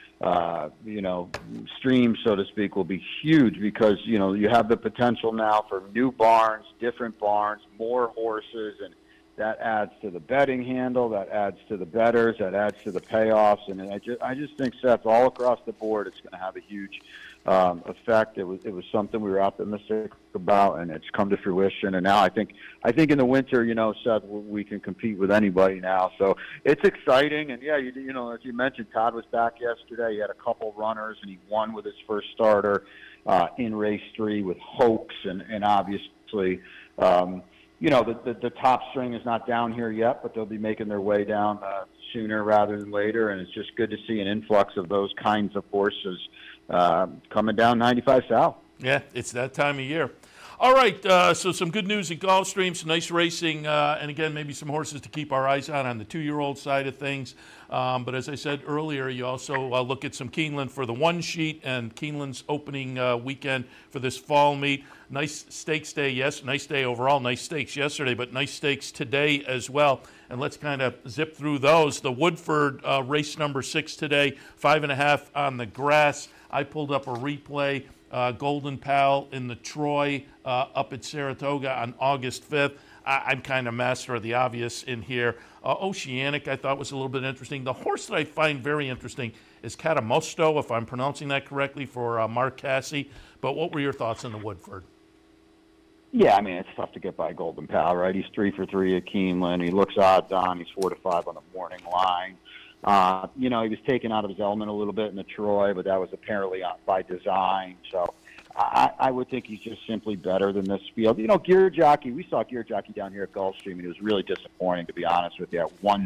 streams, so to speak, will be huge because, you have the potential now for new barns, different barns, more horses, and that adds to the betting handle, that adds to the bettors, that adds to the payoffs. And I just think, Seth, all across the board, it's going to have a huge effect. It was something we were optimistic about, and it's come to fruition. And now I think in the winter, Seth, we can compete with anybody now. So it's exciting. And yeah, as you mentioned, Todd was back yesterday. He had a couple runners, and he won with his first starter in race 3 with Hoax, and obviously. The top string is not down here yet, but they'll be making their way down sooner rather than later, and it's just good to see an influx of those kinds of horses coming down 95 South. Yeah, it's that time of year. All right, so some good news at Gulfstream, some nice racing, and again, maybe some horses to keep our eyes on the 2-year-old side of things. But as I said earlier, you also look at some Keeneland for the 1 sheet and Keeneland's opening weekend for this fall meet. Nice stakes day, yes, nice day overall, nice stakes yesterday, but nice stakes today as well. And let's kind of zip through those. The Woodford race number 6 today, 5.5 on the grass. I pulled up a replay. Golden Pal in the Troy up at Saratoga on August 5th. I'm kind of master of the obvious in here. Oceanic I thought was a little bit interesting. The horse that I find very interesting is Catamosto, if I'm pronouncing that correctly, for Mark Casse. But what were your thoughts on the Woodford? Yeah, I mean, it's tough to get by Golden Pal, right? He's 3 for 3 at Keeneland. He looks odds on. He's 4 to 5 on the morning line. He was taken out of his element a little bit in the Troy, but that was apparently by design. So I would think he's just simply better than this field. Gear Jockey, we saw Gear Jockey down here at Gulfstream, and it was really disappointing, to be honest with you. At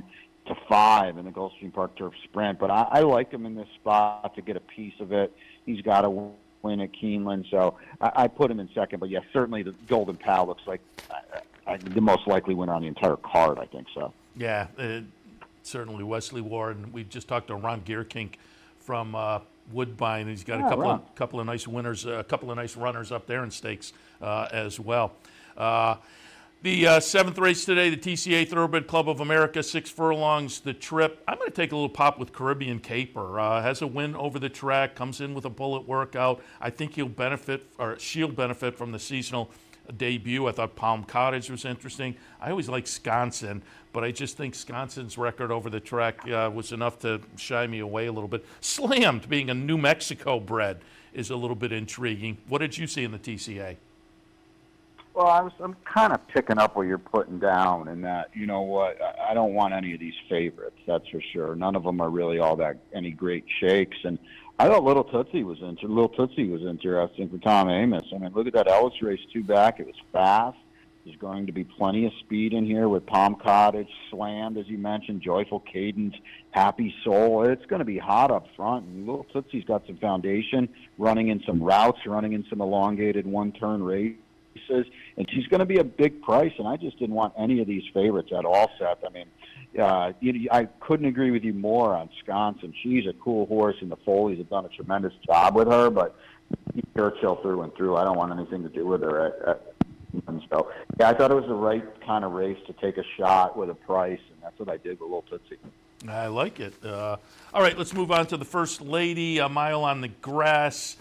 to 5 in the Gulfstream Park Turf Sprint. But I like him in this spot to get a piece of it. He's got to win at Keeneland, so I put him in second. But, yeah, certainly the Golden Pal looks like the most likely winner on the entire card, I think so. Yeah, certainly Wesley Ward. We just talked to Ron Gierkink from Woodbine. He's got a couple of nice winners, a couple of nice runners up there in stakes as well. The seventh race today, the TCA Thoroughbred Club of America, 6 furlongs, the trip. I'm going to take a little pop with Caribbean Caper. Has a win over the track, comes in with a bullet workout. I think she'll benefit from the seasonal debut. I thought Palm Cottage was interesting. I always like Sconsin, but I just think Sconson's record over the track was enough to shy me away a little bit. Slammed, being a New Mexico bred, is a little bit intriguing. What did you see in the TCA? Well, I'm kind of picking up what you're putting down in that, you know what, I don't want any of these favorites, that's for sure. None of them are really all that any great shakes. And I thought Little Tootsie was interesting for Tom Amoss. I mean, look at that Ellis race 2 back. It was fast. There's going to be plenty of speed in here with Palm Cottage, Slammed, as you mentioned, Joyful Cadence, Happy Soul. It's going to be hot up front. And Little Tootsie's got some foundation, running in some routes, running in some elongated one-turn races. And she's going to be a big price, and I just didn't want any of these favorites at all, Seth. I mean, I couldn't agree with you more on Sconsin. She's a cool horse, and the Foleys have done a tremendous job with her, but Churchill through and through. I don't want anything to do with her. So, yeah, I thought it was the right kind of race to take a shot with a price, and that's what I did with Little Tootsie. I like it. All right, let's move on to the First Lady, a mile on the grass.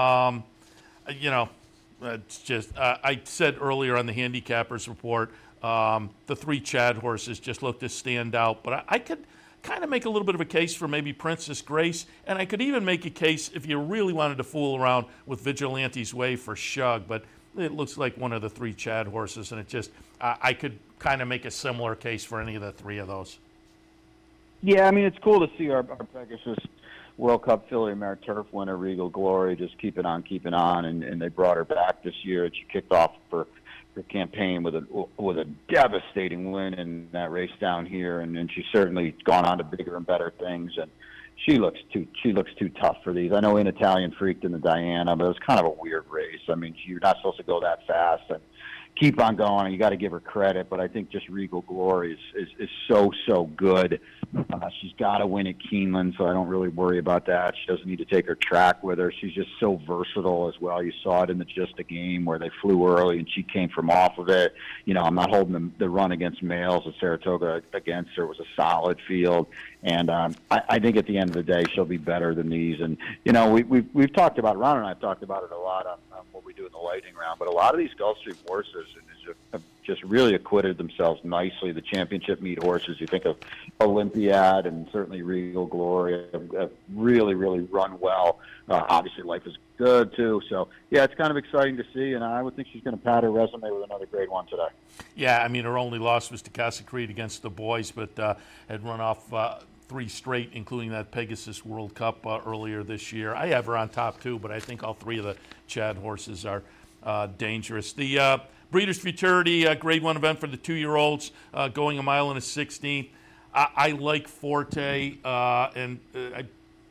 It's just, I said earlier on the Handicappers Report, the 3 Chad horses just looked to stand out. But I could kind of make a little bit of a case for maybe Princess Grace, and I could even make a case if you really wanted to fool around with Vigilante's Way for Shug. But it looks like one of the 3 Chad horses, and it just, I could kind of make a similar case for any of the 3 of those. Yeah, I mean, it's cool to see our Pegasus World Cup Filly Mare Turf winner, Regal Glory, just keeping on, and they brought her back this year. And she kicked off her campaign with a devastating win in that race down here, and she's certainly gone on to bigger and better things. And she looks too tough for these. I know In Italian freaked in the Diana, but it was kind of a weird race. I mean, you're not supposed to go that fast, and keep on going. You got to give her credit, but I think just Regal Glory is so good. She's got to win at Keeneland, so I don't really worry about that. She doesn't need to take her track with her. She's just so versatile as well. You saw it in the Just a Game where they flew early and she came from off of it. You know, I'm not holding the run against males at Saratoga against her. It was a solid field, and I think at the end of the day she'll be better than these. And you know, we've talked about, Ron and I have talked about it a lot on what we do in the lightning round, but a lot of these Gulfstream horses have just really acquitted themselves nicely. The championship meet horses, you think of Olympiad and certainly Regal Glory, have really run well. Obviously, Life is Good, too. So, yeah, it's kind of exciting to see, and I would think she's going to pad her resume with another grade 1 today. Yeah, I mean, her only loss was to Casa Creed against the boys, but had run off 3 straight, including that Pegasus World Cup earlier this year. I have her on top, too, but I think all 3 of the Chad horses are dangerous. The Breeders' Futurity Grade 1 event for the 2-year-olds, going a mile and a 16th. I like Forte, and I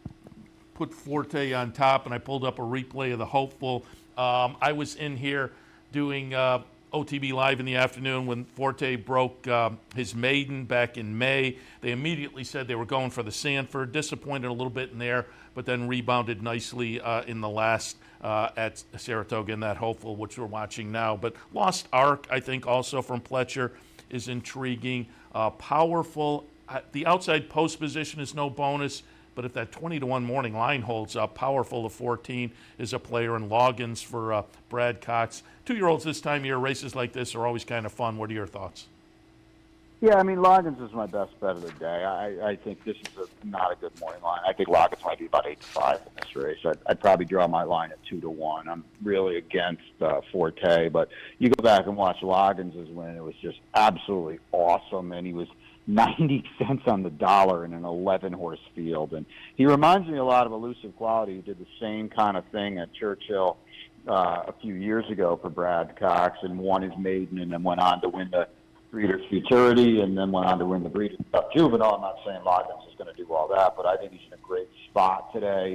put Forte on top, and I pulled up a replay of the Hopeful. I was in here doing OTB Live in the afternoon when Forte broke his maiden back in May. They immediately said they were going for the Sanford, disappointed a little bit in there, but then rebounded nicely in the last at Saratoga in that Hopeful, which we're watching now. But Lost Ark, I think, also from Pletcher, is intriguing. Powerful. The outside post position is no bonus, but if that 20-1 morning line holds up, Powerful of 14 is a player, and Loggins for Brad Cox. 2-year-olds this time of year, races like this are always kind of fun. What are your thoughts? Yeah, I mean, Loggins is my best bet of the day. I think this is not a good morning line. I think Loggins might be about 8-5 in this race. I'd probably draw my line at 2-1. I'm really against Forte, but you go back and watch Loggins' win. It was just absolutely awesome, and he was 90 cents on the dollar in an 11-horse field. And he reminds me a lot of Elusive Quality, who did the same kind of thing at Churchill a few years ago for Brad Cox and won his maiden and then went on to win the Breeders' Futurity, and then went on to win the Breeders' Cup Juvenile. I'm not saying Loggins is going to do all that, but I think he's in a great spot today.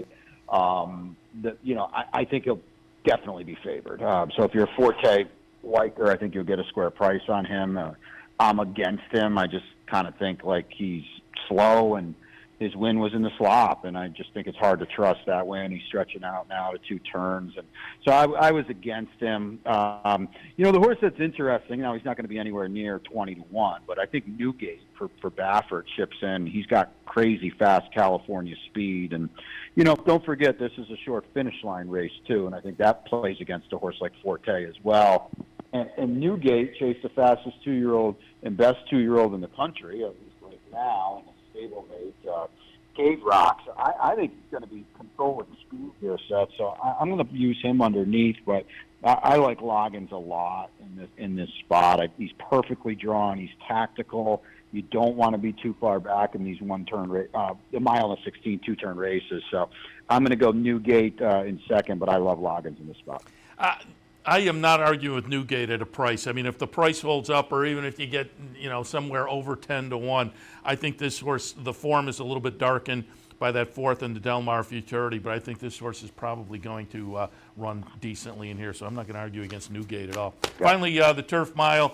I think he'll definitely be favored. So if you're a Forte liker, I think you'll get a square price on him. I'm against him. I just kind of think like he's slow, and his win was in the slop, and I just think it's hard to trust that win. He's stretching out now to 2 turns, and so I was against him. The horse that's interesting, now he's not going to be anywhere near 20-1, but I think Newgate for Baffert chips in. He's got crazy fast California speed, and don't forget this is a short finish line race too, and I think that plays against a horse like Forte as well. And Newgate chased the fastest 2-year-old and best 2-year-old in the country, at least right now, in a stablemate, Cave Rocks. I think he's going to be controlling speed here, Seth. So I'm going to use him underneath, but I like Loggins a lot in this spot. He's perfectly drawn. He's tactical. You don't want to be too far back in these the mile and 16 2-turn races. So I'm going to go Newgate in second, but I love Loggins in this spot. I am not arguing with Newgate at a price. I mean, if the price holds up, or even if you get, somewhere over 10-1, I think this horse, the form is a little bit darkened by that 4th and the Del Mar Futurity, but I think this horse is probably going to run decently in here, so I'm not going to argue against Newgate at all. Yeah. Finally, the Turf Mile.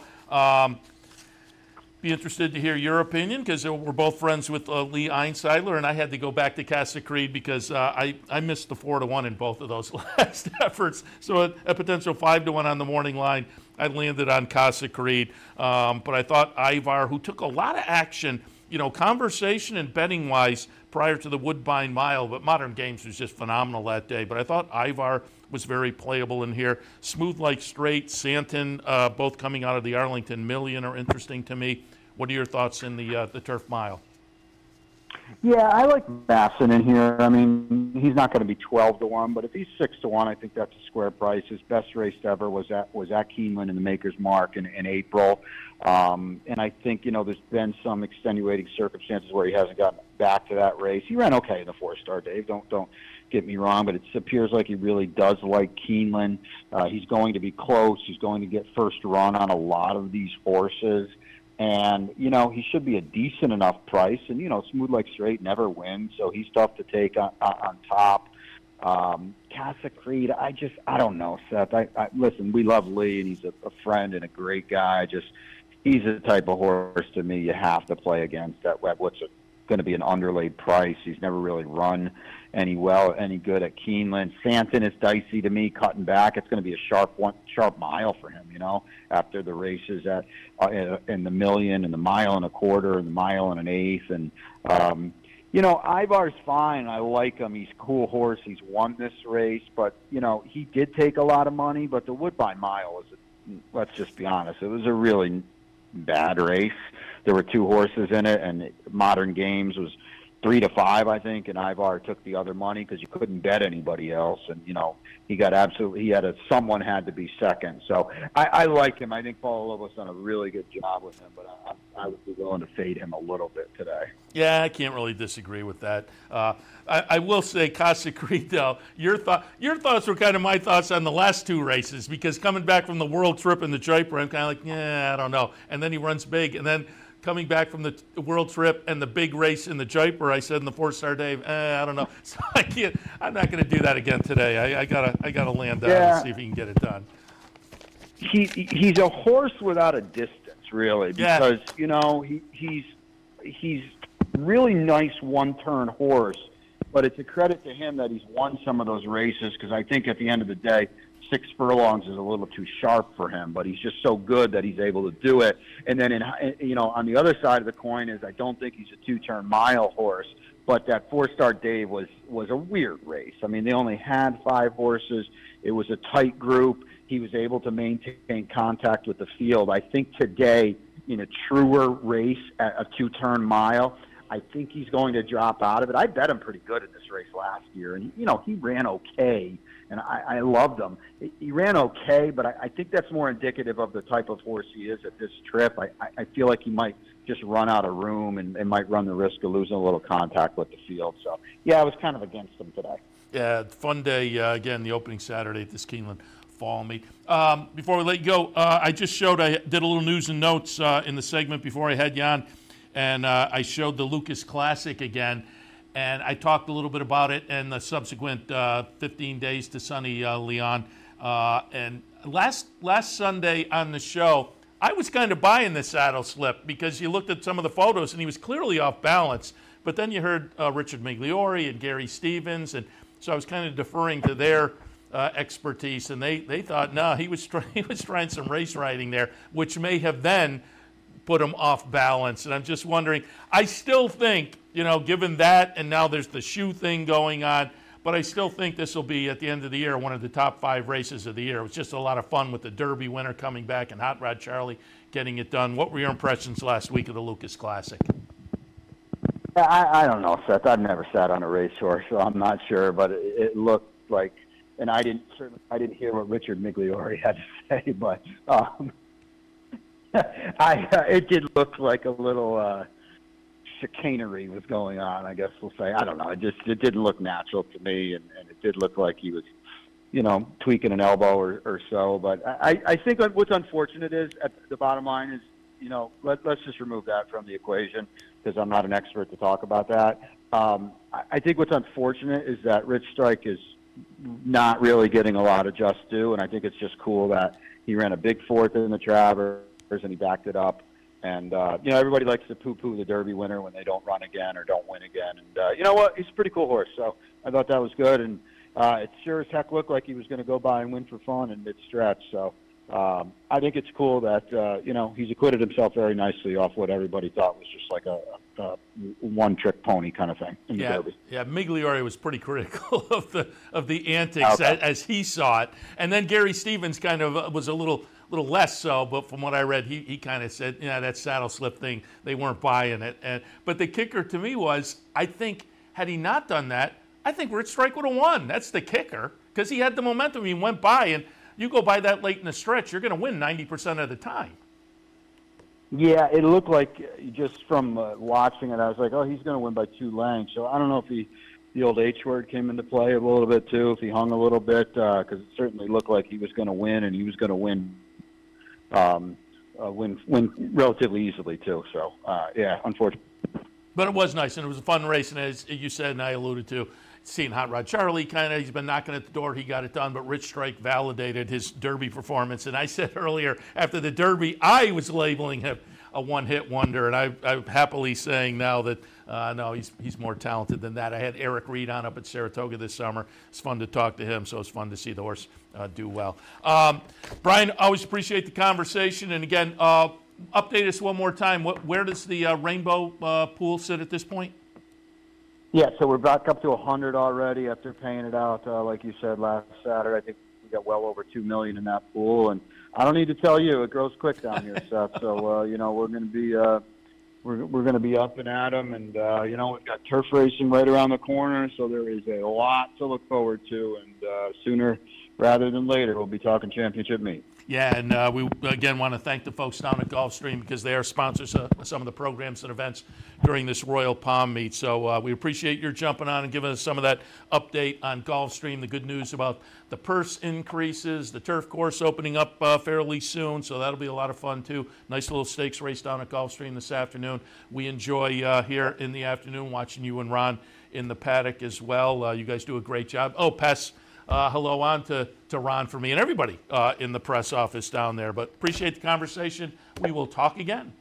Be interested to hear your opinion, because we're both friends with Lee Einseidler, and I had to go back to Casa Creed because I missed the 4-1 in both of those last efforts. So a potential 5-1 on the morning line, I landed on Casa Creed. But I thought Ivar, who took a lot of action, conversation and betting-wise prior to the Woodbine Mile, but Modern Games was just phenomenal that day. But I thought Ivar was very playable in here. Smooth Like Straight, Santon, both coming out of the Arlington Million are interesting to me. What are your thoughts in the Turf Mile? Yeah, I like Masson in here. I mean, he's not going to be 12-1, but if he's 6-1, I think that's a square price. His best race ever was at Keeneland in the Maker's Mark in April. And I think, there's been some extenuating circumstances where he hasn't gotten back to that race. He ran okay in the 4-star, Dave. Don't get me wrong, but it appears like he really does like Keeneland. He's going to be close. He's going to get first run on a lot of these horses. And, he should be a decent enough price. And, Smooth Like Straight never wins, so he's tough to take on top. Casa Creed, I don't know, Seth. Listen, we love Lee, and he's a friend and a great guy. He's the type of horse to me you have to play against at what's going to be an underlaid price. He's never really run any good at Keeneland. Santon is dicey to me, cutting back. It's going to be a sharp mile for him, after the races in the Million and the 1.25 miles and the 1 1/8 miles. And, Ivar's fine. I like him. He's a cool horse. He's won this race, but, he did take a lot of money, but the Woodbine Mile let's just be honest, it was a really bad race. There were 2 horses in it, and Modern Games was 3-5, I think, and Ivar took the other money because you couldn't bet anybody else, and someone had to be second. So I like him. I think Paulo Lobo's done a really good job with him, but I would be willing to fade him a little bit today. Yeah, I can't really disagree with that. I will say, Casa Creed, though, your thoughts were kind of my thoughts on the last 2 races, because coming back from the World Trip and the Jaipur, I'm kind of like, I don't know. And then he runs big, and then coming back from the World Trip and the big race in the Jaipur, I said in the 4-star, Dave, I don't know. So I'm not going to do that again today. I gotta land down and see if he can get it done. He's a horse without a distance, really, because he's really nice 1-turn horse, but it's a credit to him that he's won some of those races, because I think at the end of the day, 6 furlongs is a little too sharp for him, but he's just so good that he's able to do it. And then, on the other side of the coin is I don't think he's a 2-turn mile horse, but that 4-star Dave was a weird race. I mean, they only had 5 horses. It was a tight group. He was able to maintain contact with the field. I think today, in a truer race at a 2-turn mile, I think he's going to drop out of it. I bet him pretty good in this race last year, and he ran okay, and I loved him. He ran okay, but I think that's more indicative of the type of horse he is at this trip. I feel like he might just run out of room and might run the risk of losing a little contact with the field. So, yeah, I was kind of against him today. Yeah, fun day, again, the opening Saturday at this Keeneland fall meet. Before we let you go, I did a little news and notes in the segment before I had you on, and I showed the Lucas Classic again, and I talked a little bit about it and the subsequent 15 days to Sonny Leon. And last Sunday on the show, I was kind of buying the saddle slip because you looked at some of the photos and he was clearly off balance. But then you heard Richard Migliore and Gary Stevens, and so I was kind of deferring to their expertise, and they thought, no, he was trying some race riding there, which may have then put him off balance. And I'm just wondering, I still think, given that, and now there's the shoe thing going on, but I still think this will be, at the end of the year, one of the top 5 races of the year. It was just a lot of fun with the Derby winner coming back and Hot Rod Charlie getting it done. What were your impressions last week of the Lucas Classic? I don't know, Seth. I've never sat on a racehorse, so I'm not sure. But it looked like, and I didn't hear what Richard Migliore had to say, but it did look like a little chicanery was going on, I guess we'll say. I don't know. It didn't look natural to me, and it did look like he was, tweaking an elbow or so. But I think what's unfortunate is, at the bottom line is, let's just remove that from the equation because I'm not an expert to talk about that. I think what's unfortunate is that Rich Strike is not really getting a lot of just due, and I think it's just cool that he ran a big 4th in the Travers and he backed it up. And, everybody likes to poo-poo the Derby winner when they don't run again or don't win again. And you know what? He's a pretty cool horse, so I thought that was good. And it sure as heck looked like he was going to go by and win for fun in mid-stretch. So I think it's cool that, he's acquitted himself very nicely off what everybody thought was just like a one-trick pony kind of thing in the Derby. Yeah, Migliore was pretty critical of the antics as he saw it. And then Gary Stevens kind of was a little less so, but from what I read, he kind of said, that saddle slip thing, they weren't buying it. But the kicker to me was, I think, had he not done that, I think Rich Strike would have won. That's the kicker, because he had the momentum. He went by, and you go by that late in the stretch, you're going to win 90% of the time. Yeah, it looked like, just from watching it, I was like, he's going to win by 2 lengths. So I don't know if the old H word came into play a little bit too, if he hung a little bit, because it certainly looked like he was going to win, and he was going to win relatively easily too. So unfortunately. But it was nice, and it was a fun race, and as you said and I alluded to, seeing Hot Rod Charlie he's been knocking at the door, he got it done, but Rich Strike validated his Derby performance. And I said earlier, after the Derby, I was labeling him a one-hit wonder, and I'm happily saying now that no, he's more talented than that. I had Eric Reed on up at Saratoga this summer. It's fun to talk to him, so it's fun to see the horse do well. Brian, always appreciate the conversation, and again, update us one more time. Where does the Rainbow pool sit at this point? Yeah, so we're back up to 100 already after paying it out, like you said, last Saturday. I think we got well over $2 million in that pool, and I don't need to tell you, it grows quick down here, Seth. So we're going to be we're going to be up and at 'em, and we've got turf racing right around the corner, so there is a lot to look forward to, and sooner rather than later, we'll be talking championship meet. Yeah, and we, again, want to thank the folks down at Gulfstream because they are sponsors of some of the programs and events during this Royal Palm meet. So we appreciate your jumping on and giving us some of that update on Gulfstream, the good news about the purse increases, the turf course opening up fairly soon, so that'll be a lot of fun, too. Nice little stakes race down at Gulfstream this afternoon. We enjoy here in the afternoon watching you and Ron in the paddock as well. You guys do a great job. Oh, pass hello on to Ron for me and everybody in the press office down there. But appreciate the conversation. We will talk again.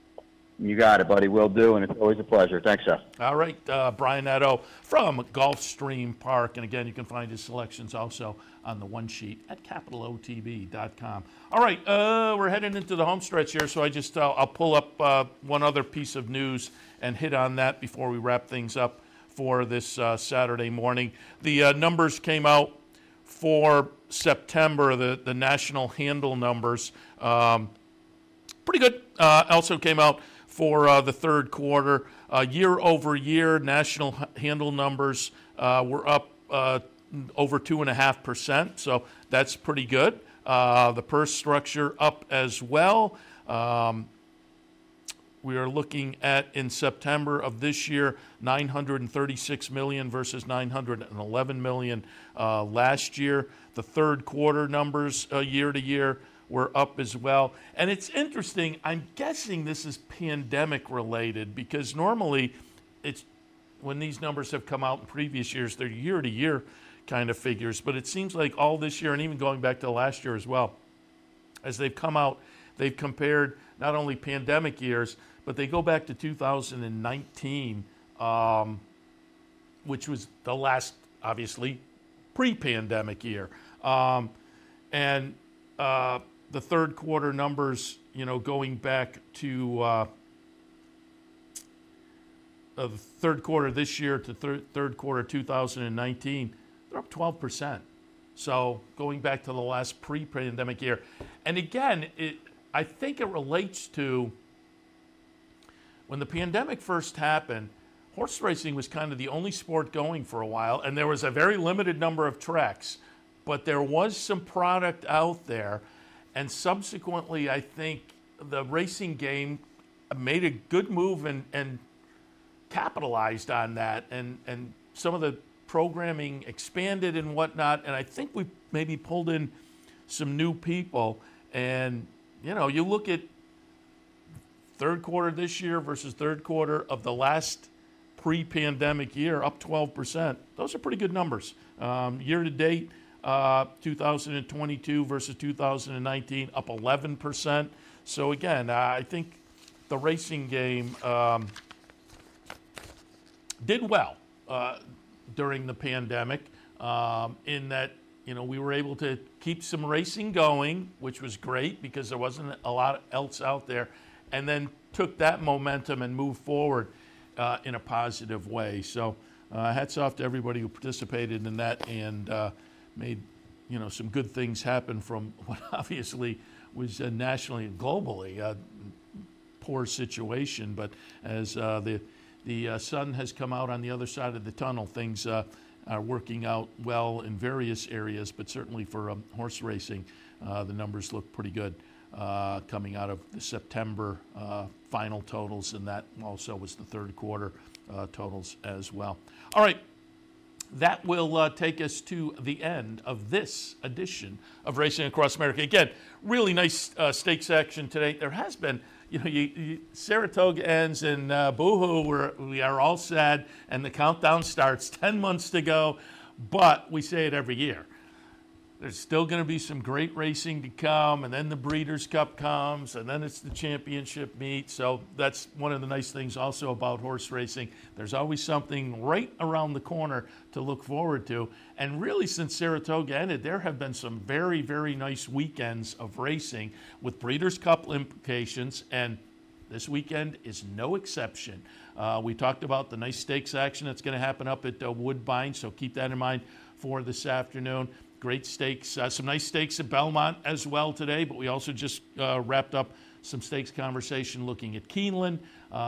You got it, buddy. Will do, and it's always a pleasure. Thanks, Seth. All right, Brian Nadeau from Gulfstream Park. And again, you can find his selections also on the one sheet at capitalotb.com. All right, we're heading into the home stretch here, so I'll pull up one other piece of news and hit on that before we wrap things up for this Saturday morning. The numbers came out for September, the national handle numbers. Pretty good. Also came out for the third quarter. Year over year, national handle numbers were up over 2.5%, so that's pretty good. The purse structure up as well. we are looking at in September of this year, $936 million versus $911 million last year. The third quarter numbers year to year were up as well. And it's interesting, I'm guessing this is pandemic related, because normally it's when these numbers have come out in previous years, they're year to year kind of figures. But it seems like all this year, and even going back to last year as well, as they've come out, they've compared not only pandemic years, but they go back to 2019, which was the last, obviously, pre-pandemic year. And the third quarter numbers, going back to the third quarter this year to third quarter 2019, they're up 12%. So going back to the last pre-pandemic year. And again, I think it relates to when the pandemic first happened, horse racing was kind of the only sport going for a while, and there was a very limited number of tracks. But there was some product out there, and subsequently I think the racing game made a good move and capitalized on that, and some of the programming expanded and whatnot, and I think we maybe pulled in some new people. And you look at third quarter this year versus third quarter of the last pre-pandemic year, up 12%. Those are pretty good numbers. Year to date, 2022 versus 2019, up 11%. So again, I think the racing game did well during the pandemic, in that we were able to keep some racing going, which was great because there wasn't a lot else out there, and then took that momentum and moved forward in a positive way. So hats off to everybody who participated in that and made some good things happen from what obviously was nationally and globally a poor situation. But as the sun has come out on the other side of the tunnel, things are working out well in various areas, but certainly for horse racing, the numbers look pretty good coming out of the September final totals, and that also was the third quarter totals as well. All right, that will take us to the end of this edition of Racing Across America. Again, really nice stakes action today. There has been, Saratoga ends and boo-hoo, we are all sad, and the countdown starts 10 months to go, but we say it every year. There's still going to be some great racing to come, and then the Breeders' Cup comes, and then it's the championship meet. So that's one of the nice things also about horse racing. There's always something right around the corner to look forward to. And really, since Saratoga ended, there have been some very, very nice weekends of racing with Breeders' Cup implications, and this weekend is no exception. We talked about the nice stakes action that's going to happen up at Woodbine, so keep that in mind for this afternoon. Great stakes, some nice stakes at Belmont as well today, but we also just wrapped up some stakes conversation looking at Keeneland.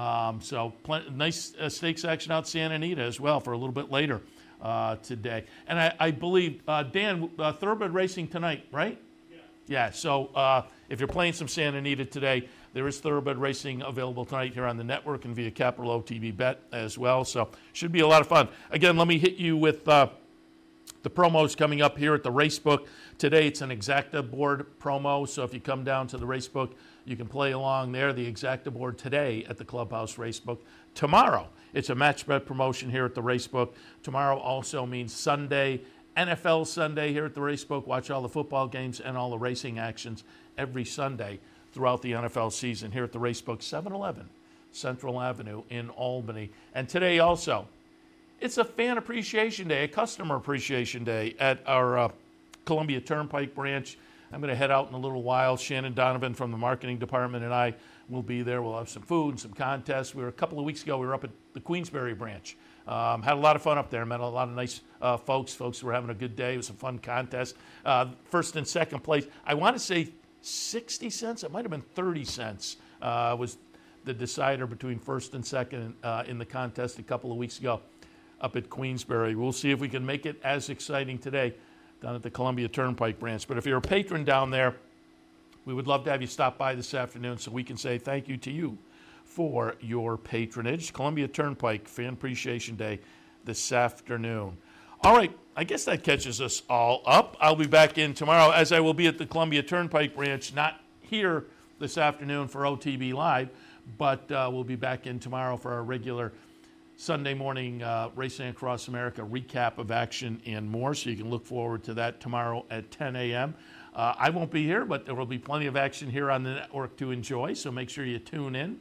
So nice stakes action out Santa Anita as well for a little bit later today. And I believe, Dan, Thoroughbred racing tonight, right? Yeah, so if you're playing some Santa Anita today, there is Thoroughbred racing available tonight here on the network and via Capital OTB Bet as well. So should be a lot of fun. Again, let me hit you with the promos coming up here at the Racebook. Today it's an Exacta board promo, so if you come down to the Racebook, you can play along there. The Exacta board today at the Clubhouse Racebook. Tomorrow, it's a match bet promotion here at the Racebook. Tomorrow also means Sunday, NFL Sunday here at the Racebook. Watch all the football games and all the racing actions every Sunday throughout the NFL season here at the Racebook, 711 Central Avenue in Albany. And today also, it's a fan appreciation day, a customer appreciation day at our Columbia Turnpike branch. I'm going to head out in a little while. Shannon Donovan from the marketing department and I will be there. We'll have some food and some contests. A couple of weeks ago, we were up at the Queensbury branch. Had a lot of fun up there. Met a lot of nice folks. Folks were having a good day. It was a fun contest. First and second place, I want to say 60 cents. It might have been 30 cents was the decider between first and second in the contest a couple of weeks ago up at Queensbury. We'll see if we can make it as exciting today down at the Columbia Turnpike branch. But if you're a patron down there, we would love to have you stop by this afternoon so we can say thank you to you for your patronage. Columbia Turnpike Fan Appreciation Day this afternoon. All right, I guess that catches us all up. I'll be back in tomorrow, as I will be at the Columbia Turnpike Ranch, not here this afternoon for OTB Live, but we'll be back in tomorrow for our regular Sunday morning Racing Across America recap of action and more, so you can look forward to that tomorrow at 10 a.m. I won't be here, but there will be plenty of action here on the network to enjoy, so make sure you tune in,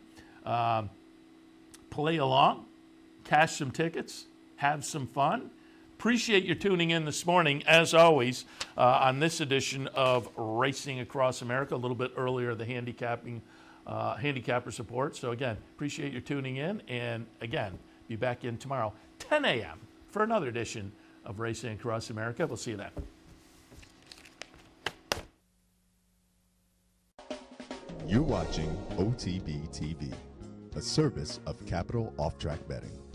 play along, cash some tickets, have some fun. Appreciate your tuning in this morning, as always, on this edition of Racing Across America, a little bit earlier, the handicapper support. So, again, appreciate your tuning in. And, again, be back in tomorrow, 10 a.m., for another edition of Racing Across America. We'll see you then. You're watching OTB TV, a service of Capital Off Track Betting.